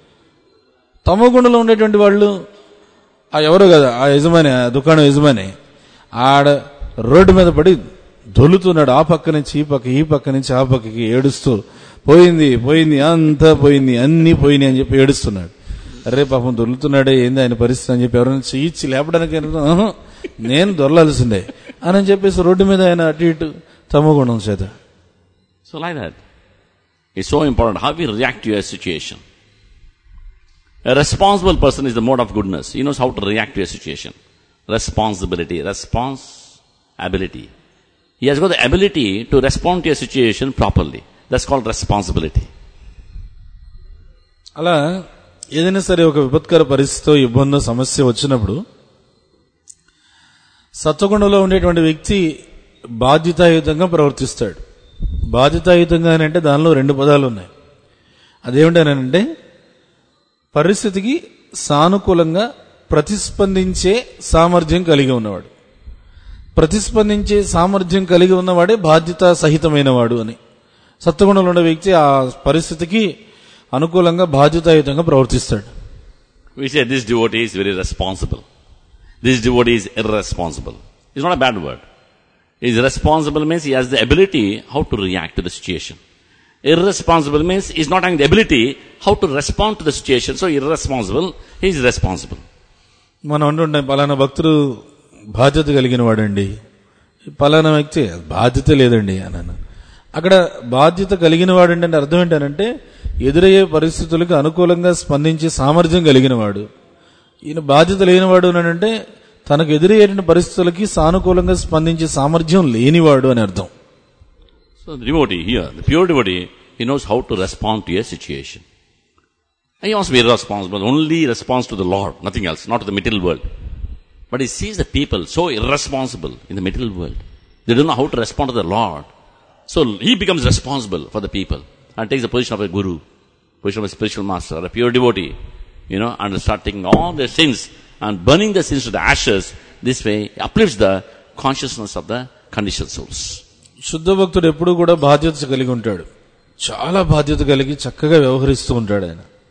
B: తమో గుణంలో ఉండేటువంటి వాళ్ళు ఆ ఎవరో కదా ఆ యజమాని, ఆ దుకాణం యజమాని ఆడ రోడ్డు మీద పడి దొల్లుతున్నాడు. ఆ పక్క నుంచి ఈ పక్క, ఈ పక్క నుంచి ఆ పక్కకి ఏడుస్తూ పోయింది అంతా పోయింది, అన్నీ పోయినాయి అని చెప్పి ఏడుస్తున్నాడు. అరే పాపం దొర్లుతున్నాడే, ఏంది ఆయన పరిస్థితి అని చెప్పి ఎవరైనా చేయించి లేపడానికి నేను దొరలాల్సిందే అని చెప్పేసి రోడ్డు మీద ఆయన అటు ఇటు తమో గుణం చేత.
A: So like that. It's so important how we react to a situation. A responsible person is the mode of goodness. He knows how to react to a situation. Responsibility, response-ability. He has got the ability to respond to a situation properly. That's called responsibility.
B: అలా ఏదైనా సరే ఒక విపత్కర పరిస్థితితో ఇబ్బంది సమస్య వచ్చినప్పుడు సత్వగుణంలో ఉండేటువంటి వ్యక్తి బాధ్యతాయుతంగా ప్రవర్తిస్తాడు. బాధ్యతాయుతంగా అని అంటే దానిలో 2 పదాలు ఉన్నాయి. అదేమిటనంటే పరిస్థితికి సానుకూలంగా ప్రతిస్పందించే సామర్థ్యం కలిగి ఉన్నవాడు. ప్రతిస్పందించే సామర్థ్యం కలిగి ఉన్నవాడే బాధ్యత సహితమైన వాడు అని. సత్వగుణంలో ఉన్న వ్యక్తి ఆ పరిస్థితికి అనుకూలంగా బాధ్యతాయుతంగా ప్రవర్తిస్తాడు.
A: We say this devotee is very responsible. This devotee is irresponsible. It's not a bad word. He is responsible means he has the ability how to react to the situation. Irresponsible means he is not having the ability how to respond to the situation. So irresponsible, he is responsible.
B: మనం అంటుంటాం పలానా భక్తుడు బాధ్యత కలిగిన వాడండి, పలానా వ్యక్తి బాధ్యత లేదండి అన్నాను. అక్కడ బాధ్యత కలిగిన వాడండి అంటే అర్థం ఏంటంటే ఎదురయ్యే పరిస్థితులకు అనుకూలంగా స్పందించే సామర్థ్యం కలిగిన వాడు. ఈయన బాధ్యత లేనివాడు అంటే తనకు ఎదురయ్యేటువంటి పరిస్థితులకి సానుకూలంగా స్పందించే సామర్థ్యం లేనివాడు అని అర్థం.
A: So the devotee here, the pure devotee, he knows how to respond to a situation. And he wants to be irresponsible, only responds to the Lord, nothing else, not to the material world. But he sees the people so irresponsible in the material world. They don't know how to respond to the Lord. So he becomes responsible for the people and takes the position of a guru, position of a spiritual master, or a pure devotee, and start taking all their sins and burning the sins to the ashes. This way he uplifts the consciousness of the conditioned souls.
B: శుద్ధ భక్తుడు ఎప్పుడు కూడా బాధ్యత కలిగి ఉంటాడు. చాలా బాధ్యత కలిగి చక్కగా వ్యవహరిస్తూ ఉంటాడు.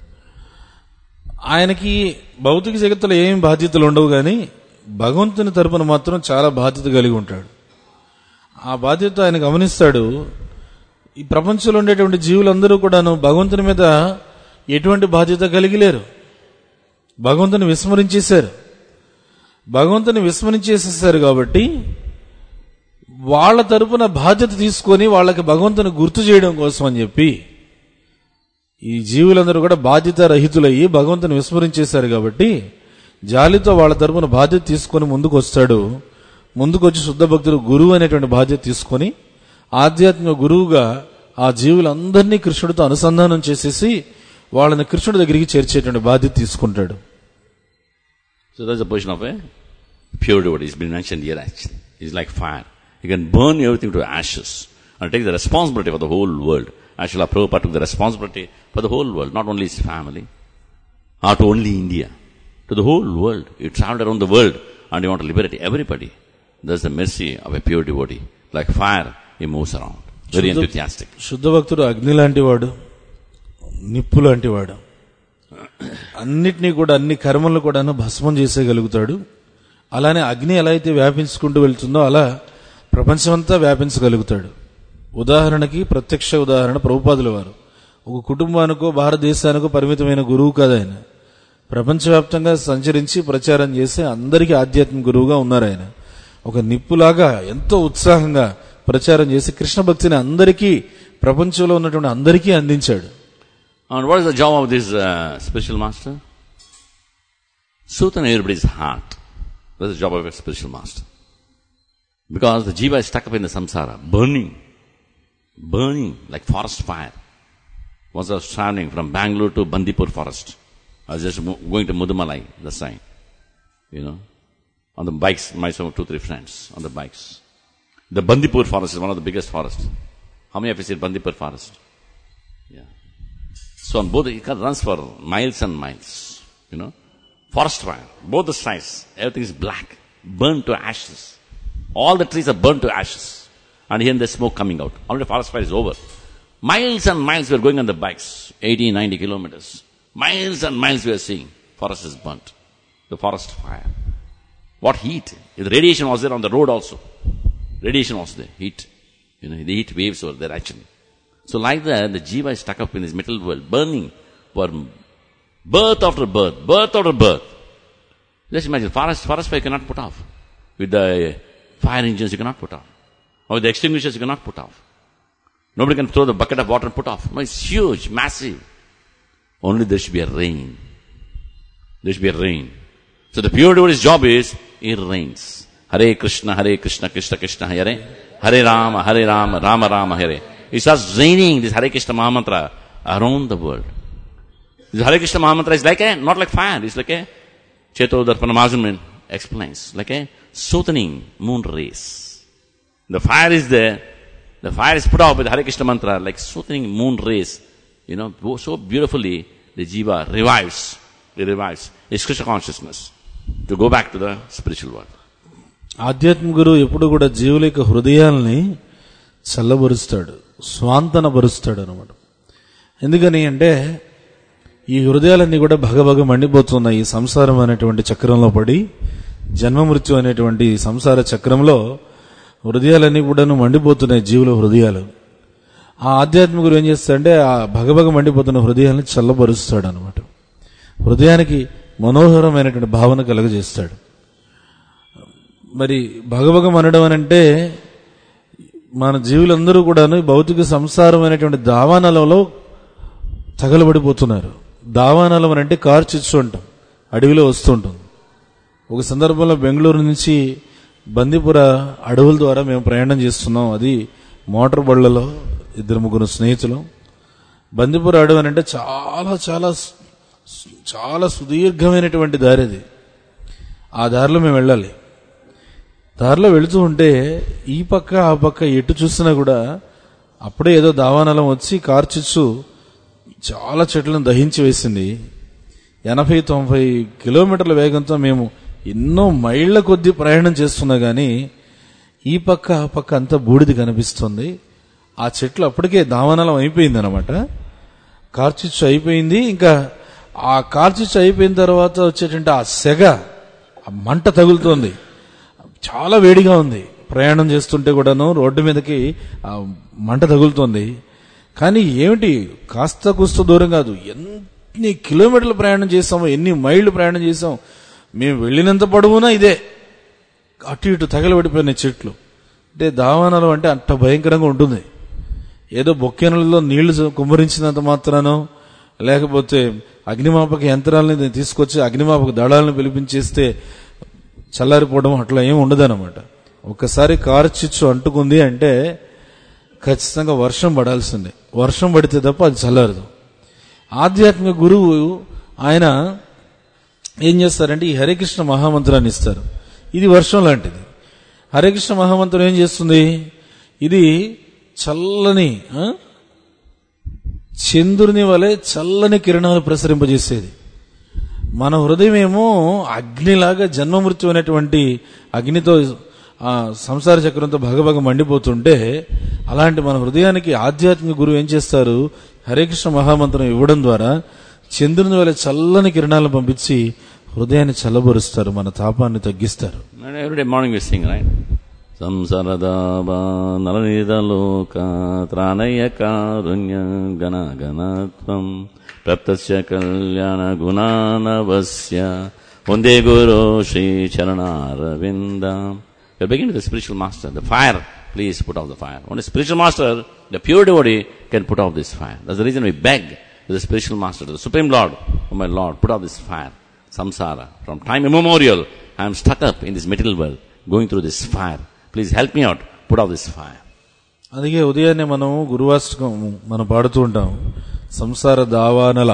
B: ఆయనకి భౌతిక జగత్తులో ఏం బాధ్యతలు ఉండవు కానీ భగవంతుని తరపున మాత్రం చాలా బాధ్యత కలిగి ఉంటాడు. ఆ బాధ్యత ఆయన గమనిస్తాడు. ఈ ప్రపంచంలో ఉండేటువంటి జీవులందరూ కూడాను భగవంతుని మీద ఎటువంటి బాధ్యత కలిగి లేరు. భగవంతుని విస్మరించేశారు. భగవంతుని విస్మరించేసేసారు కాబట్టి వాళ్ళ తరపున బాధ్యత తీసుకొని వాళ్ళకి భగవంతుని గుర్తు చేయడం కోసం అని చెప్పి ఈ జీవులందరూ కూడా బాధ్యత రహితులయ్యి భగవంతుని విస్మరించేశారు కాబట్టి జాలితో వాళ్ళ తరపున బాధ్యత తీసుకొని ముందుకు వస్తాడు. ముందుకు వచ్చి శుద్ధ భక్తుడు గురువు అనేటువంటి బాధ్యత తీసుకొని ఆధ్యాత్మిక గురువుగా ఆ జీవులందరినీ కృష్ణుడితో అనుసంధానం చేసేసి వాళ్ళని కృష్ణుడి దగ్గరికి చేర్చేటువంటి బాధ్యత తీసుకుంటాడు.
A: So that's the position of a pure devotee. It's been mentioned here actually. He's like fire. He can burn everything to ashes and take the responsibility for the whole world. Srila Prabhupada took the responsibility for the whole world, not only his family, or to only India, to the whole world. He traveled around the world and he wanted to liberate everybody. That's the mercy of a pure devotee. Like fire, he moves around. Very enthusiastic.
B: శుద్ధ భక్తుడు అగ్ని లాంటి వాడు, నిప్పు లాంటి వాడు. అన్నిటినీ కూడా అన్ని కర్మలను కూడాను భస్మం చేసేయగలుగుతాడు. అలానే అగ్ని ఎలా అయితే వ్యాపించుకుంటూ వెళ్తుందో అలా ప్రపంచమంతా వ్యాపించగలుగుతాడు. ఉదాహరణకి ప్రత్యక్ష ఉదాహరణ ప్రభుపాదుల వారు. ఒక కుటుంబానికో భారతదేశానికో పరిమితమైన గురువు కాదు ఆయన. ప్రపంచవ్యాప్తంగా సంచరించి ప్రచారం చేసి అందరికీ ఆధ్యాత్మిక గురువుగా ఉన్నారు ఆయన. ఒక నిప్పులాగా ఎంతో ఉత్సాహంగా ప్రచారం చేసి కృష్ణ భక్తిని అందరికీ, ప్రపంచంలో ఉన్నటువంటి అందరికీ అందించాడు.
A: And what is the job of this spiritual master? Soothe everybody's heart. That's the job of a spiritual master. Because the jiva is stuck up in the samsara, burning like forest fire. Once I was traveling from Bangalore to Bandipur forest. I was just going to Mudumalai, the side. On the bikes, myself, 2-3 friends on the bikes. The Bandipur forest is one of the biggest forests. How many of you seen Bandipur forest? Yeah. So on both, it runs for miles and miles. Forest fire, both the sides, everything is black, burned to ashes. All the trees are burned to ashes. And here there's smoke coming out. Already forest fire is over. Miles and miles we are going on the bikes, 80-90 kilometers. Miles and miles we are seeing. Forest is burnt. The forest fire. What heat? The radiation was there on the road also. Radiation was there, heat. The heat waves were there actually. So like that, the jiva is stuck up in this material world, burning for birth after birth, birth after birth. Just imagine, forest fire you cannot put off. With the fire engines you cannot put off. Or with the extinguishers you cannot put off. Nobody can throw the bucket of water and put off. No, it's huge, massive. Only there should be a rain. There should be a rain. So the pure devotee's job is, he rains. Hare Krishna, Krishna Krishna, Hare Rama, Rama Rama, Hare. He starts raining this Hare Krishna Mahamantra around the world. This Hare Krishna Mahamantra is like not like fire, it's like a Cheto Darpana Mahajan explains, like a soothing moon rays. The fire is there, the fire is put out with Hare Krishna mantra, like soothing moon rays. So beautifully the jiva revives. It revives his Krishna consciousness to go back to the spiritual world.
B: ఆధ్యాత్మిక గురువు ఎప్పుడు కూడా జీవుల యొక్క హృదయాల్ని చల్లబరుస్తాడు, స్వాంతనపరుస్తాడు అనమాట. ఎందుకని అంటే ఈ హృదయాలన్నీ కూడా భగభగ మండిపోతున్నాయి. ఈ సంసారం అనేటువంటి చక్రంలో పడి, జన్మమృత్యు అనేటువంటి సంసార చక్రంలో హృదయాలన్నీ కూడాను మండిపోతున్నాయి, జీవుల హృదయాలు. ఆ ఆధ్యాత్మిక గురువు ఏం చేస్తాడంటే ఆ భగభగ మండిపోతున్న హృదయాలను చల్లబరుస్తాడు అనమాట. హృదయానికి మనోహరమైనటువంటి భావన కలుగజేస్తాడు. మరి భగభగం అనడం అని అంటే మన జీవులందరూ కూడాను భౌతిక సంసారం అనేటువంటి దావానలలో తగలబడిపోతున్నారు. దావానలం అని అంటే కార్చిచ్చు అంటాం, అడవిలో వస్తుంటుంది. ఒక సందర్భంలో బెంగళూరు నుంచి బందీపుర అడవుల ద్వారా మేము ప్రయాణం చేస్తున్నాం. అది మోటార్ బళ్లలో 2-3 స్నేహితులు. బందీపుర అడవి అని అంటే చాలా చాలా చాలా సుదీర్ఘమైనటువంటి దారి అది. ఆ దారిలో మేము వెళ్ళాలి. దారిలో వెళుతూ ఉంటే ఈ పక్క ఆ పక్క ఎటు చూసినా కూడా అప్పుడే ఏదో దావానలం వచ్చి కార్చిచ్చు చాలా చెట్లను దహించి వేసింది. 80-90 కిలోమీటర్ల వేగంతో మేము ఎన్నో మైళ్ల కొద్దీ ప్రయాణం చేస్తున్నా గానీ ఈ పక్క ఆ పక్క అంతా బూడిది కనిపిస్తుంది. ఆ చెట్లు అప్పటికే దావానలం అయిపోయింది అనమాట. కార్చిచ్చు అయిపోయింది. ఇంకా ఆ కార్చిచ్చు అయిపోయిన తర్వాత వచ్చేటువంటి ఆ సెగ, ఆ మంట తగులుతోంది. చాలా వేడిగా ఉంది. ప్రయాణం చేస్తుంటే కూడాను రోడ్డు మీదకి ఆ మంట తగులుతోంది. కానీ ఏమిటి, కాస్త కూస్త దూరం కాదు, ఎన్ని కిలోమీటర్లు ప్రయాణం చేసామో, ఎన్ని మైళ్ళు ప్రయాణం చేసాం. మేము వెళ్ళినంత పొడవునా ఇదే, అటు ఇటు తగలబడిపోయిన చెట్లు. అంటే దావానలం అంటే అంత భయంకరంగా ఉంటుంది. ఏదో బొక్కెనలలో నీళ్లు కుమ్మరించినంత మాత్రానో, లేకపోతే అగ్నిమాపక యంత్రాలని తీసుకొచ్చి అగ్నిమాపక దళాలను పిలిపించేస్తే చల్లారిపోవడం అట్లా ఏమి ఉండదన్నమాట. ఒక్కసారి కార్చిచ్చు అంటుకుంది అంటే ఖచ్చితంగా వర్షం పడాల్సిందే. వర్షం పడితే తప్ప అది చల్లారదు. ఆధ్యాత్మిక గురువు ఆయన ఏం చేస్తారంటే ఈ హరికృష్ణ మహామంత్రాన్ని ఇస్తారు. ఇది వర్షం లాంటిది. హరికృష్ణ మహామంత్రం ఏం చేస్తుంది, ఇది చల్లని చంద్రుని వలె చల్లని కిరణాలు ప్రసరింపజేసేది. మన హృదయం ఏమో అగ్నిలాగా జన్మమృత్యు అనేటువంటి అగ్నితో ఆ సంసార చక్రంతో భగభగ మండిపోతుంటే, అలాంటి మన హృదయానికి ఆధ్యాత్మిక గురువు ఏం చేస్తారు, హరికృష్ణ మహామంత్రం ఇవ్వడం ద్వారా చంద్రుని వల్ల చల్లని కిరణాలను పంపించి హృదయాన్ని చల్లబరుస్తారు, మన తాపాన్ని తగ్గిస్తారు.
A: Every morning we sing, right? సంసరదాబా నలనిదలోక త్రాణయ కారుణ్య గణ గణత్వం ప్రప్తస్య కళ్యాణ గుణానవస్య వందే గురో Shri చరణారవిందం. We begin with the spiritual master. The fire, please put out the fire. Only spiritual master, the pure devotee, can put out this fire. That's the reason we beg to the spiritual master, to the Supreme Lord, oh my Lord, put out this fire. Samsara. From time immemorial, I am stuck up in this material world, going through this fire. Please help me out, put out this fire.
B: అందుకే ఉదయాన్నే మనం గురువాష్టకం మనం పాడుతూ ఉంటాం. సంసార దావానల,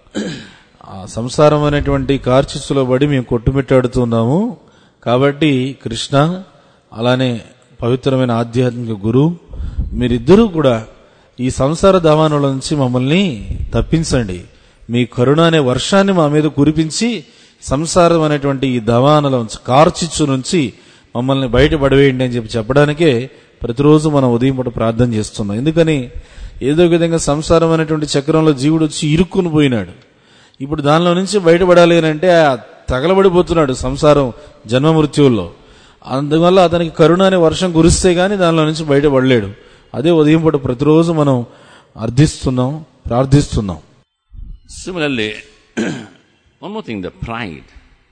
B: ఆ సంసారం అనేటువంటి కార్చిచ్చులో పడి మేము కొట్టుమిట్టాడుతున్నాము. కాబట్టి కృష్ణ, అలానే పవిత్రమైన ఆధ్యాత్మిక గురువు, మీరిద్దరూ కూడా ఈ సంసార దావానుల నుంచి మమ్మల్ని తప్పించండి. మీ కరుణ అనే వర్షాన్ని మా మీద కురిపించి సంసారం అనేటువంటి ఈ దవానల నుంచి, కార్చిచ్చు నుంచి మమ్మల్ని బయట పడవేయండి అని చెప్పడానికే ప్రతిరోజు మనం ఉదయం పూట ప్రార్థన చేస్తున్నాం. ఎందుకని, ఏదో విధంగా సంసారం అనేటువంటి చక్రంలో జీవుడు వచ్చి ఇరుక్కుని పోయినాడు. ఇప్పుడు దానిలో నుంచి బయటపడాలి అని అంటే తగలబడిపోతున్నాడు సంసారం జన్మ మృత్యువుల్లో. అందువల్ల అతనికి కరుణ అనే వర్షం కురిస్తే గానీ దానిలో నుంచి బయటపడలేడు. అదే ఉదయం పూట ప్రతిరోజు మనం అర్థిస్తున్నాం, ప్రార్థిస్తున్నాం.
A: Similarly, one more thing, the pride.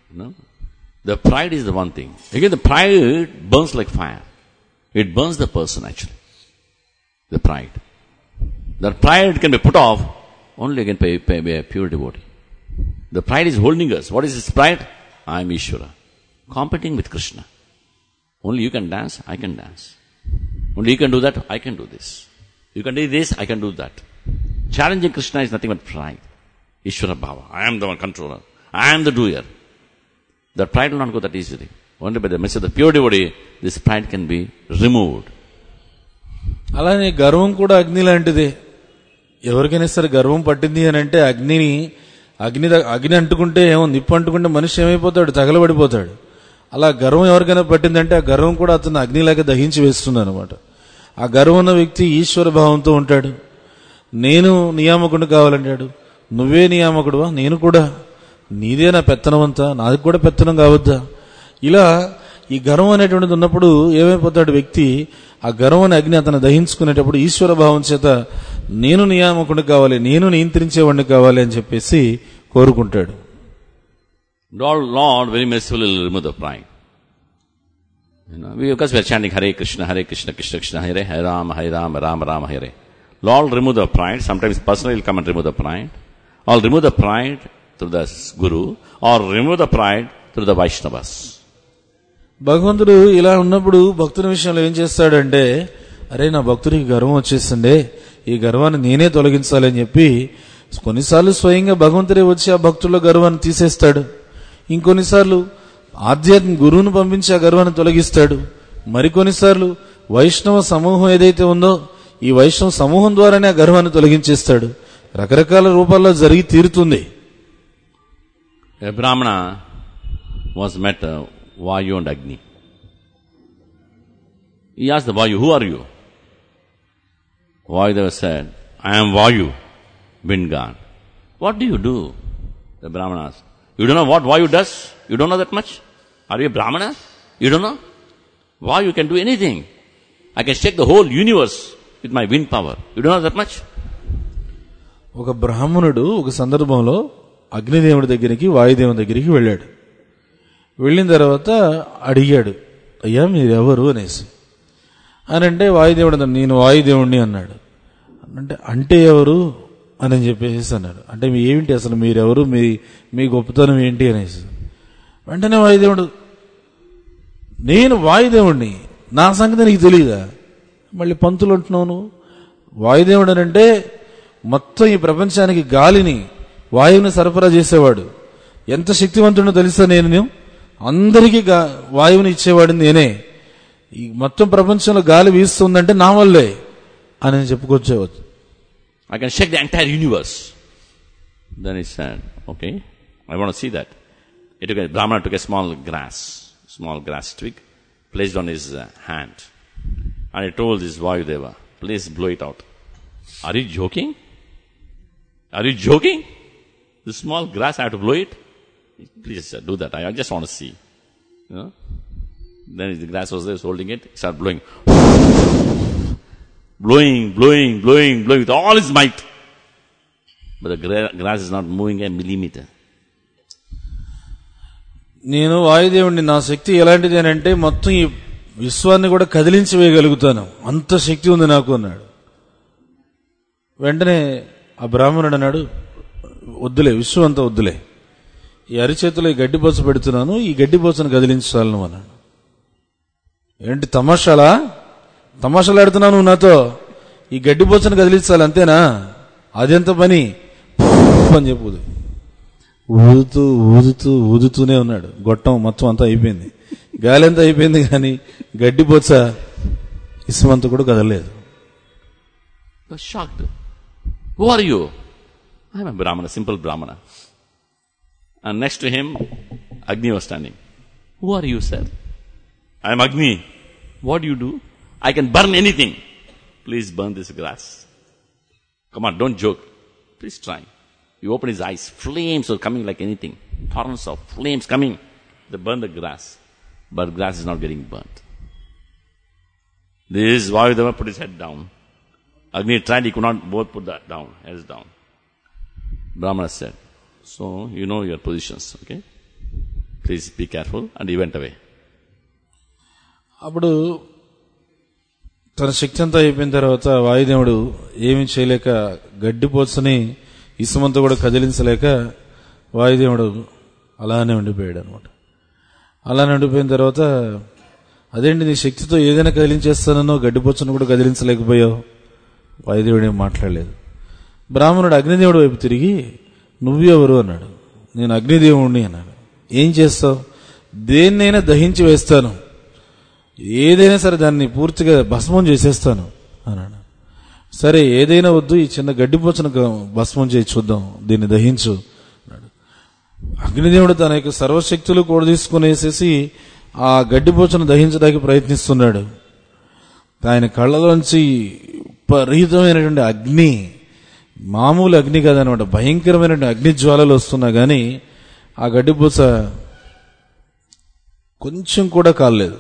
A: The pride is the one thing. Again, the pride burns like fire. It burns the person actually. The pride. That pride can be put off only again by a pure devotee. The pride is holding us. What is this pride? I am Ishvara. Competing with Krishna. Only you can dance, I can dance. Only you can do that, I can do this. You can do this, I can do that. Challenging Krishna is nothing but pride. Ishvara Bhava. I am the one controller. I am the doer. That pride will not go that easily. Only by the message of the pure devotee, this pride can be removed.
B: అలానే గర్వం కూడా అగ్ని లాంటిదే. ఎవరికైనా సరే గర్వం పట్టింది అని అంటే అగ్ని అంటుకుంటే ఏమో, నిప్పు అంటుకుంటే మనిషి ఏమైపోతాడు, తగలబడిపోతాడు. అలా గర్వం ఎవరికైనా పట్టిందంటే ఆ గర్వం కూడా అతను అగ్నిలాగా దహించి వేస్తుంది అనమాట. ఆ గర్వం ఉన్న వ్యక్తి ఈశ్వర భావంతో ఉంటాడు. నేను నియామకుడు కావాలంటాడు. నువ్వే నియామకుడువా? నేను కూడా. నీదే నా పెత్తనం అంతా, నాది కూడా పెత్తనం కావద్దా? ఇలా ఈ గర్వం అనేటువంటిది ఉన్నప్పుడు ఏమైపోతాడు వ్యక్తి, ఆ గర్వం అనే అగ్ని అతను దహించుకునేటప్పుడు ఈశ్వర భావం చేత నేను నియామకుడు కావాలి, నేను నియంత్రించేవాడిని కావాలి అని చెప్పేసి కోరుకుంటాడు.
A: Lord very mercifully will remove the pride. Because we are chanting Hare Krishna, Krishna Krishna, Hare Rama, Rama Rama, Hare. Lord remove the pride. Sometimes personally will come and remove the pride. Or remove the pride through the Guru, or remove the pride through the Vaishnavas.
B: భగవంతుడు ఇలా ఉన్నప్పుడు భక్తుల విషయంలో ఏం చేస్తాడంటే, అరే నా భక్తుడికి గర్వం వచ్చేసిందే, ఈ గర్వాన్ని నేనే తొలగించాలని చెప్పి కొన్నిసార్లు స్వయంగా భగవంతుడే వచ్చి ఆ భక్తుల గర్వాన్ని తీసేస్తాడు. ఇంకొన్నిసార్లు ఆధ్యాత్మిక గురువును పంపించి ఆ గర్వాన్ని తొలగిస్తాడు. మరికొన్నిసార్లు వైష్ణవ సమూహం ఏదైతే ఉందో ఈ వైష్ణవ సమూహం ద్వారానే ఆ గర్వాన్ని తొలగించేస్తాడు. రకరకాల రూపాల్లో జరిగి తీరుతుంది.
A: A Brahmana was met Vayu and Agni. He asked the Vayu, who are you? Vayudeva said, I am Vayu, wind god. What do you do? The Brahmana asked. You don't know what Vayu does? You don't know that much? Are you a Brahmana? You don't know? Vayu can do anything. I can shake the whole universe with my wind power. You don't know that much?
B: ఒక బ్రాహ్మణుడు ఒక సందర్భంలో అగ్నిదేవుడి దగ్గరికి వాయుదేవుని దగ్గరికి వెళ్ళాడు. వెళ్ళిన తర్వాత అడిగాడు, అయ్యా మీరెవరు అనేసి. అని అంటే వాయుదేవుడు నేను వాయుదేవుడిని అన్నాడు. అంటే ఎవరు అని చెప్పేసి అన్నాడు. అంటే ఏమిటి అసలు మీరెవరు, మీ గొప్పతనం ఏంటి అనేసి. వెంటనే వాయుదేవుడు, నేను వాయుదేవుడిని, నా సంగతి నీకు తెలియదా? మళ్ళీ పంతులు అంటున్నావు. వాయుదేవుడు అని అంటే మొత్తం ఈ ప్రపంచానికి గాలిని వాయువుని సరఫరా చేసేవాడు. ఎంత శక్తివంతుడో తెలుసా? నేను అందరికీ వాయువుని ఇచ్చేవాడిని నేనే. ఈ మొత్తం ప్రపంచంలో గాలి వీస్తుందంటే నా వల్లే అని చెప్పుకొచ్చేవచ్చు.
A: I can shake the entire universe. Then he said, okay, I want to see that. Brahmana took a small grass twig, placed on his hand. And he told this Vayudeva, please blow it out. Are you joking? Are you joking? The small grass, I have to blow it? Please do that. I just want to see. You know? Then the grass was there, holding it, he started blowing. Blowing with all his might. But the grass is not moving a millimeter.
B: నేను వాయుదేవుడిని, నా శక్తి ఎలాంటిది అని అంటే మొత్తం ఈ విశ్వాన్ని కూడా కదిలించి వేయగలుగుతాను, అంత శక్తి ఉంది నాకు అన్నాడు. వెంటనే ఆ బ్రాహ్మణుడు అన్నాడు, వద్దులే, విశ్వం అంతా వద్దులే, ఈ అరిచేతిలో ఈ గడ్డిపోస పెడుతున్నాను, ఈ గడ్డిపోసను కదిలించాలను అన్నాడు. ఏంటి తమాషాలాడుతున్నావు నువ్వు నాతో? ఈ గడ్డిపోసను కదిలించాలి అంతేనా? అదెంత పని అని చెప్పుదు. ఊదుతూనే ఉన్నాడు. గొట్టం మొత్తం అంతా అయిపోయింది, గాలి అంతా అయిపోయింది, కానీ గడ్డిపోస ఇసుమంతా కూడా కదలలేదు.
A: Shocked. Who are you? I am a Brahmana, simple Brahmana. And next to him, Agni was standing. Who are you, sir? I am Agni. What do you do? I can burn anything. Please burn this grass. Come on, don't joke. Please try. He opened his eyes. Flames were coming like anything. Torrents of flames coming. They burned the grass. But grass is not getting burnt. This Vayudeva put his head down. Agni tried, he could not both put that down, heads down. Brahmana said, so you know your positions, okay? Please be careful. And he went away.
B: అప్పుడు తన శక్తి అంతా అయిపోయిన తర్వాత వాయుదేవుడు ఏమీ చేయలేక గడ్డిపోసని ఇసుమంతా కూడా కదిలించలేక వాయుదేవుడు అలానే ఉండిపోయాడు అనమాట. అలానే ఉండిపోయిన తర్వాత, అదేంటి నీ శక్తితో ఏదైనా కదిలించేస్తానో గడ్డిపోచను కూడా కదిలించలేకపోయావు. వాయుదేవుడు ఏం మాట్లాడలేదు. బ్రాహ్మణుడు అగ్నిదేవుడు వైపు తిరిగి, నువ్వెవరు అన్నాడు. నేను అగ్నిదేవుడిని అన్నాడు. ఏం చేస్తావు? దేన్నైనా దహించి వేస్తాను, ఏదైనా సరే దాన్ని పూర్తిగా భస్మం చేసేస్తాను అన్నాడు. సరే ఏదైనా వద్దు, ఈ చిన్న గడ్డిపోచను భస్మం చేసి చూద్దాం, దీన్ని దహించు అన్నాడు. అగ్నిదేవుడు తన యొక్క సర్వశక్తులు కూడా తీసుకునేసేసి ఆ గడ్డిపోచను దహించడానికి ప్రయత్నిస్తున్నాడు. ఆయన కళ్ళలోంచి విపరీతమైనటువంటి అగ్ని, మామూలు అగ్ని కాదనమాట, భయంకరమైనటువంటి అగ్ని జ్వాలలు వస్తున్నా గానీ ఆ గడ్డిపోచ కొంచెం కూడా కాలేదు.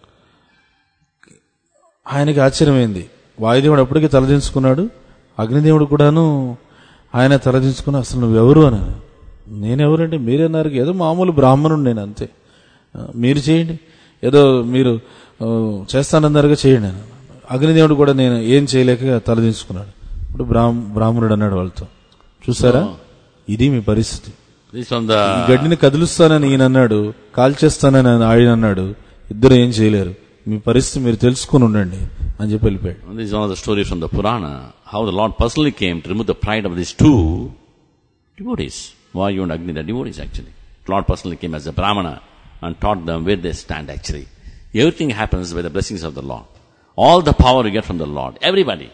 B: ఆయనకి ఆశ్చర్యమైంది. వాయుదేవుడు అప్పటికే తలదించుకున్నాడు, అగ్నిదేవుడు కూడాను ఆయన తలదించుకుని, అసలు నువ్వెవరు అని. నేనెవరంటే మీరన్నారు, ఏదో మామూలు బ్రాహ్మణుడు నేను, అంతే, మీరు చేయండి, ఏదో మీరు చేస్తానన్నారుగా చేయండి అని. అగ్నిదేవుడు కూడా నేను ఏం చేయలేక తలదించుకున్నాడు. ఇప్పుడు బ్రాహ్మణుడు అన్నాడు వాళ్ళతో, చూసారా ఇది మీ పరిస్థితి, గడ్డిని కదులుస్తానని ఈయన అన్నాడు, కాల్చేస్తానని ఆయన అన్నాడు, ఇద్దరు ఏం చేయలేరు, మీ పరిస్థితి మీరు తెలుసుకుని ఉండండి అని చెప్పి వెళ్ళిపోయాడు.
A: This is one of the stories from the Purana, how the Lord personally came to remove the pride of these two devotees. Vayu and Agni, the devotees actually. The Lord personally came as a Brahmana and taught them where they stand actually. Everything happens by the blessings of the Lord. All the power you get from the Lord. Everybody.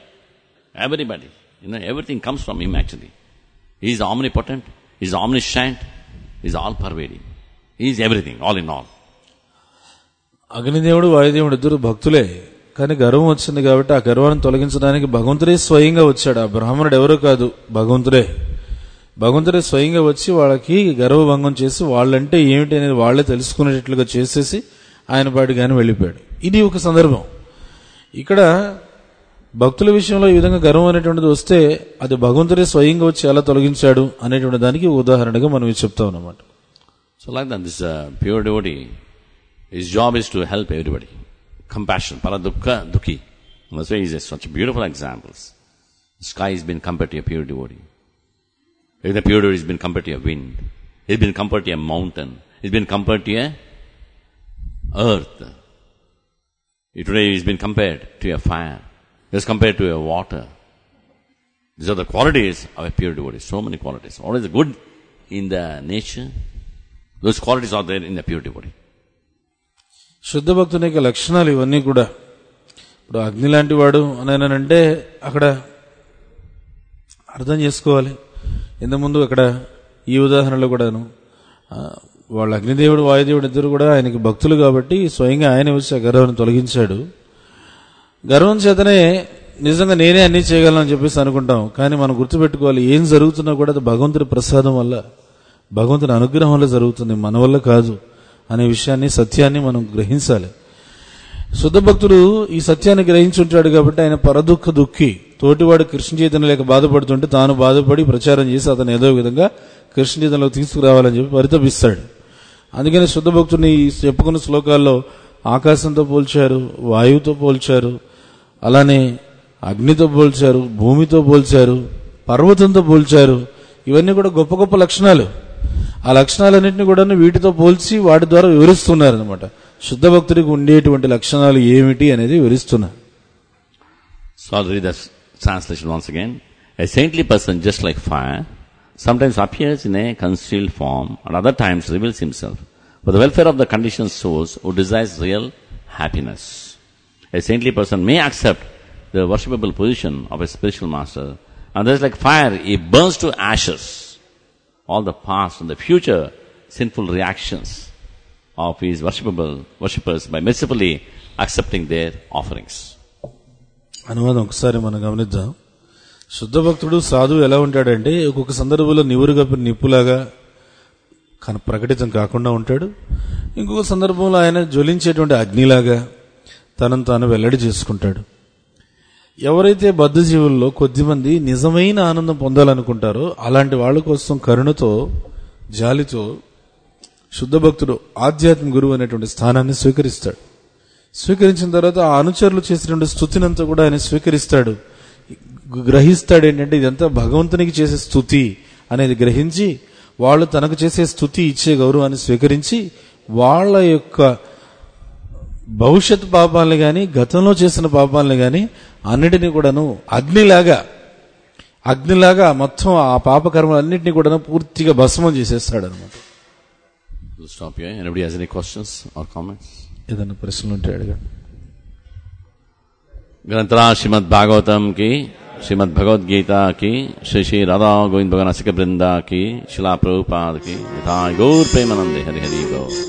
A: Everything comes from Him actually. He is omnipotent, He is omniscient, He is all pervading. He is everything, all in all.
B: అగ్నిదేవుడు వాయుదేవుడు ఇద్దరు భక్తులే, కానీ గర్వం వచ్చింది కాబట్టి ఆ గర్వాన్ని తొలగించడానికి భగవంతుడే స్వయంగా వచ్చాడు. ఆ బ్రాహ్మణుడు ఎవరో కాదు, భగవంతుడే స్వయంగా వచ్చి వాళ్ళకి గర్వభంగం చేసి వాళ్ళంటే ఏమిటి అనేది వాళ్లే తెలుసుకునేటట్లుగా చేసేసి ఆయన పాటికి ఆయన వెళ్ళిపోయాడు. ఇది ఒక సందర్భం. ఇక్కడ భక్తుల విషయంలో ఈ విధంగా గర్వం అనేటువంటిది వస్తే అది భగవంతుడే స్వయంగా వచ్చి ఎలా తొలగించాడు అనేటువంటి దానికి ఉదాహరణగా మనం ఇది చెప్తాం అన్నమాట.
A: So like that, this pure devotee, his job is to help everybody. Compassion, paradukha, dukhi. That's why he is such beautiful examples. The sky has been compared to a pure devotee. If the pure devotee has been compared to a wind, he's been compared to a mountain, he's been compared to a earth. Today he's been compared to a fire, he's compared to a water. These are the qualities of a pure devotee. So many qualities. What is good in the nature? Those qualities are there in the pure devotee.
B: శుద్ధ భక్తుని యొక్క లక్షణాలు ఇవన్నీ కూడా. ఇప్పుడు అగ్ని లాంటి వాడు అని అక్కడ అర్థం చేసుకోవాలి. ఇంతకుముందు అక్కడ ఈ ఉదాహరణలో కూడాను వాళ్ళ అగ్నిదేవుడు వాయుదేవుడు ఇద్దరు కూడా ఆయనకి భక్తులు కాబట్టి స్వయంగా ఆయన వచ్చి ఆ గర్వాన్ని తొలగించాడు. గర్వం చేతనే నిజంగా నేనే అన్ని చేయగలను అని చెప్పేసి అనుకుంటాం. కానీ మనం గుర్తుపెట్టుకోవాలి, ఏం జరుగుతున్నా కూడా అది భగవంతుడి ప్రసాదం వల్ల, భగవంతుని అనుగ్రహం వల్ల జరుగుతుంది, మన వల్ల కాదు అనే విషయాన్ని, సత్యాన్ని మనం గ్రహించాలి. శుద్ధ భక్తుడు ఈ సత్యాన్ని గ్రహించుంటాడు కాబట్టి ఆయన పరదుఃఖ దుఃఖి. తోటివాడు కృష్ణ చైతన్యం లేక బాధపడుతుంటే తాను బాధపడి ప్రచారం చేసి అతను ఏదో విధంగా కృష్ణ చైతన్యంలో తీసుకురావాలని చెప్పి పరితపిస్తాడు. అందుకని శుద్ధ భక్తుడిని చెప్పుకున్న శ్లోకాల్లో ఆకాశంతో పోల్చారు, వాయువుతో పోల్చారు, అలానే అగ్నితో పోల్చారు, భూమితో పోల్చారు, పర్వతంతో పోల్చారు. ఇవన్నీ కూడా గొప్ప గొప్ప లక్షణాలు. ఆ లక్షణాలన్నింటినీ కూడా వీటితో పోల్చి వాటి ద్వారా వివరిస్తున్నారు అనమాట. శుద్ధ భక్తుడికి ఉండేటువంటి లక్షణాలు ఏమిటి అనేది వివరిస్తున్నారు.
A: So I'll read the translation once again. A saintly person, just like fire, sometimes appears in a concealed form and other times reveals himself for the welfare of the conditioned souls who desires real happiness. A saintly person may accept the worshipable position of a spiritual master, and just like fire, he burns to ashes all the past and the future sinful reactions of his worshippers by mercifully accepting their offerings.
B: అనువాదం ఒకసారి మనం గమనిద్దాం. శుద్ధ భక్తుడు సాధువు ఎలా ఉంటాడంటే ఒక్కొక్క సందర్భంలో నివురుగా నిప్పులాగా ప్రకటితం కాకుండా ఉంటాడు. ఇంకొక సందర్భంలో ఆయన జ్వలించేటువంటి అగ్నిలాగా తనను తాను వెల్లడి చేసుకుంటాడు. ఎవరైతే బద్ధజీవుల్లో కొద్దిమంది నిజమైన ఆనందం పొందాలనుకుంటారో అలాంటి వాళ్ళ కోసం కరుణతో, జాలితో శుద్ధ భక్తుడు ఆధ్యాత్మిక గురువు అనేటువంటి స్థానాన్ని స్వీకరిస్తాడు. స్వీకరించిన తర్వాత ఆ అనుచరులు చేసినటువంటి స్తుతినంతా కూడా ఆయన స్వీకరిస్తాడు. గ్రహిస్తాడు ఏంటంటే ఇదంతా భగవంతునికి చేసే స్తుతి అనేది గ్రహించి వాళ్ళు తనకు చేసే స్తుతి ఇచ్చే గౌరవాన్ని స్వీకరించి వాళ్ళ యొక్క భవిష్యత్ పాపాలని గాని గతంలో చేసిన పాపాలని గాని అన్నిటినీ కూడాను అగ్నిలాగా మొత్తం ఆ పాపకర్మలన్నింటినీ కూడా పూర్తిగా భస్మం చేసేస్తాడు అనమాట.
A: Stop here. Anybody has any questions or comments?
B: ఏదైనా ప్రశ్నలు ఉంటే అడగండి.
A: ग्रंथरा श्रीमद् भागवतम की, श्रीमद् भगवद गीता की, श्री श्री राधा गोविंद भगवान सिक वृंदा की, शिला प्रभुपाद की, यथा गौर प्रेमानंदे हरि हरि गौर.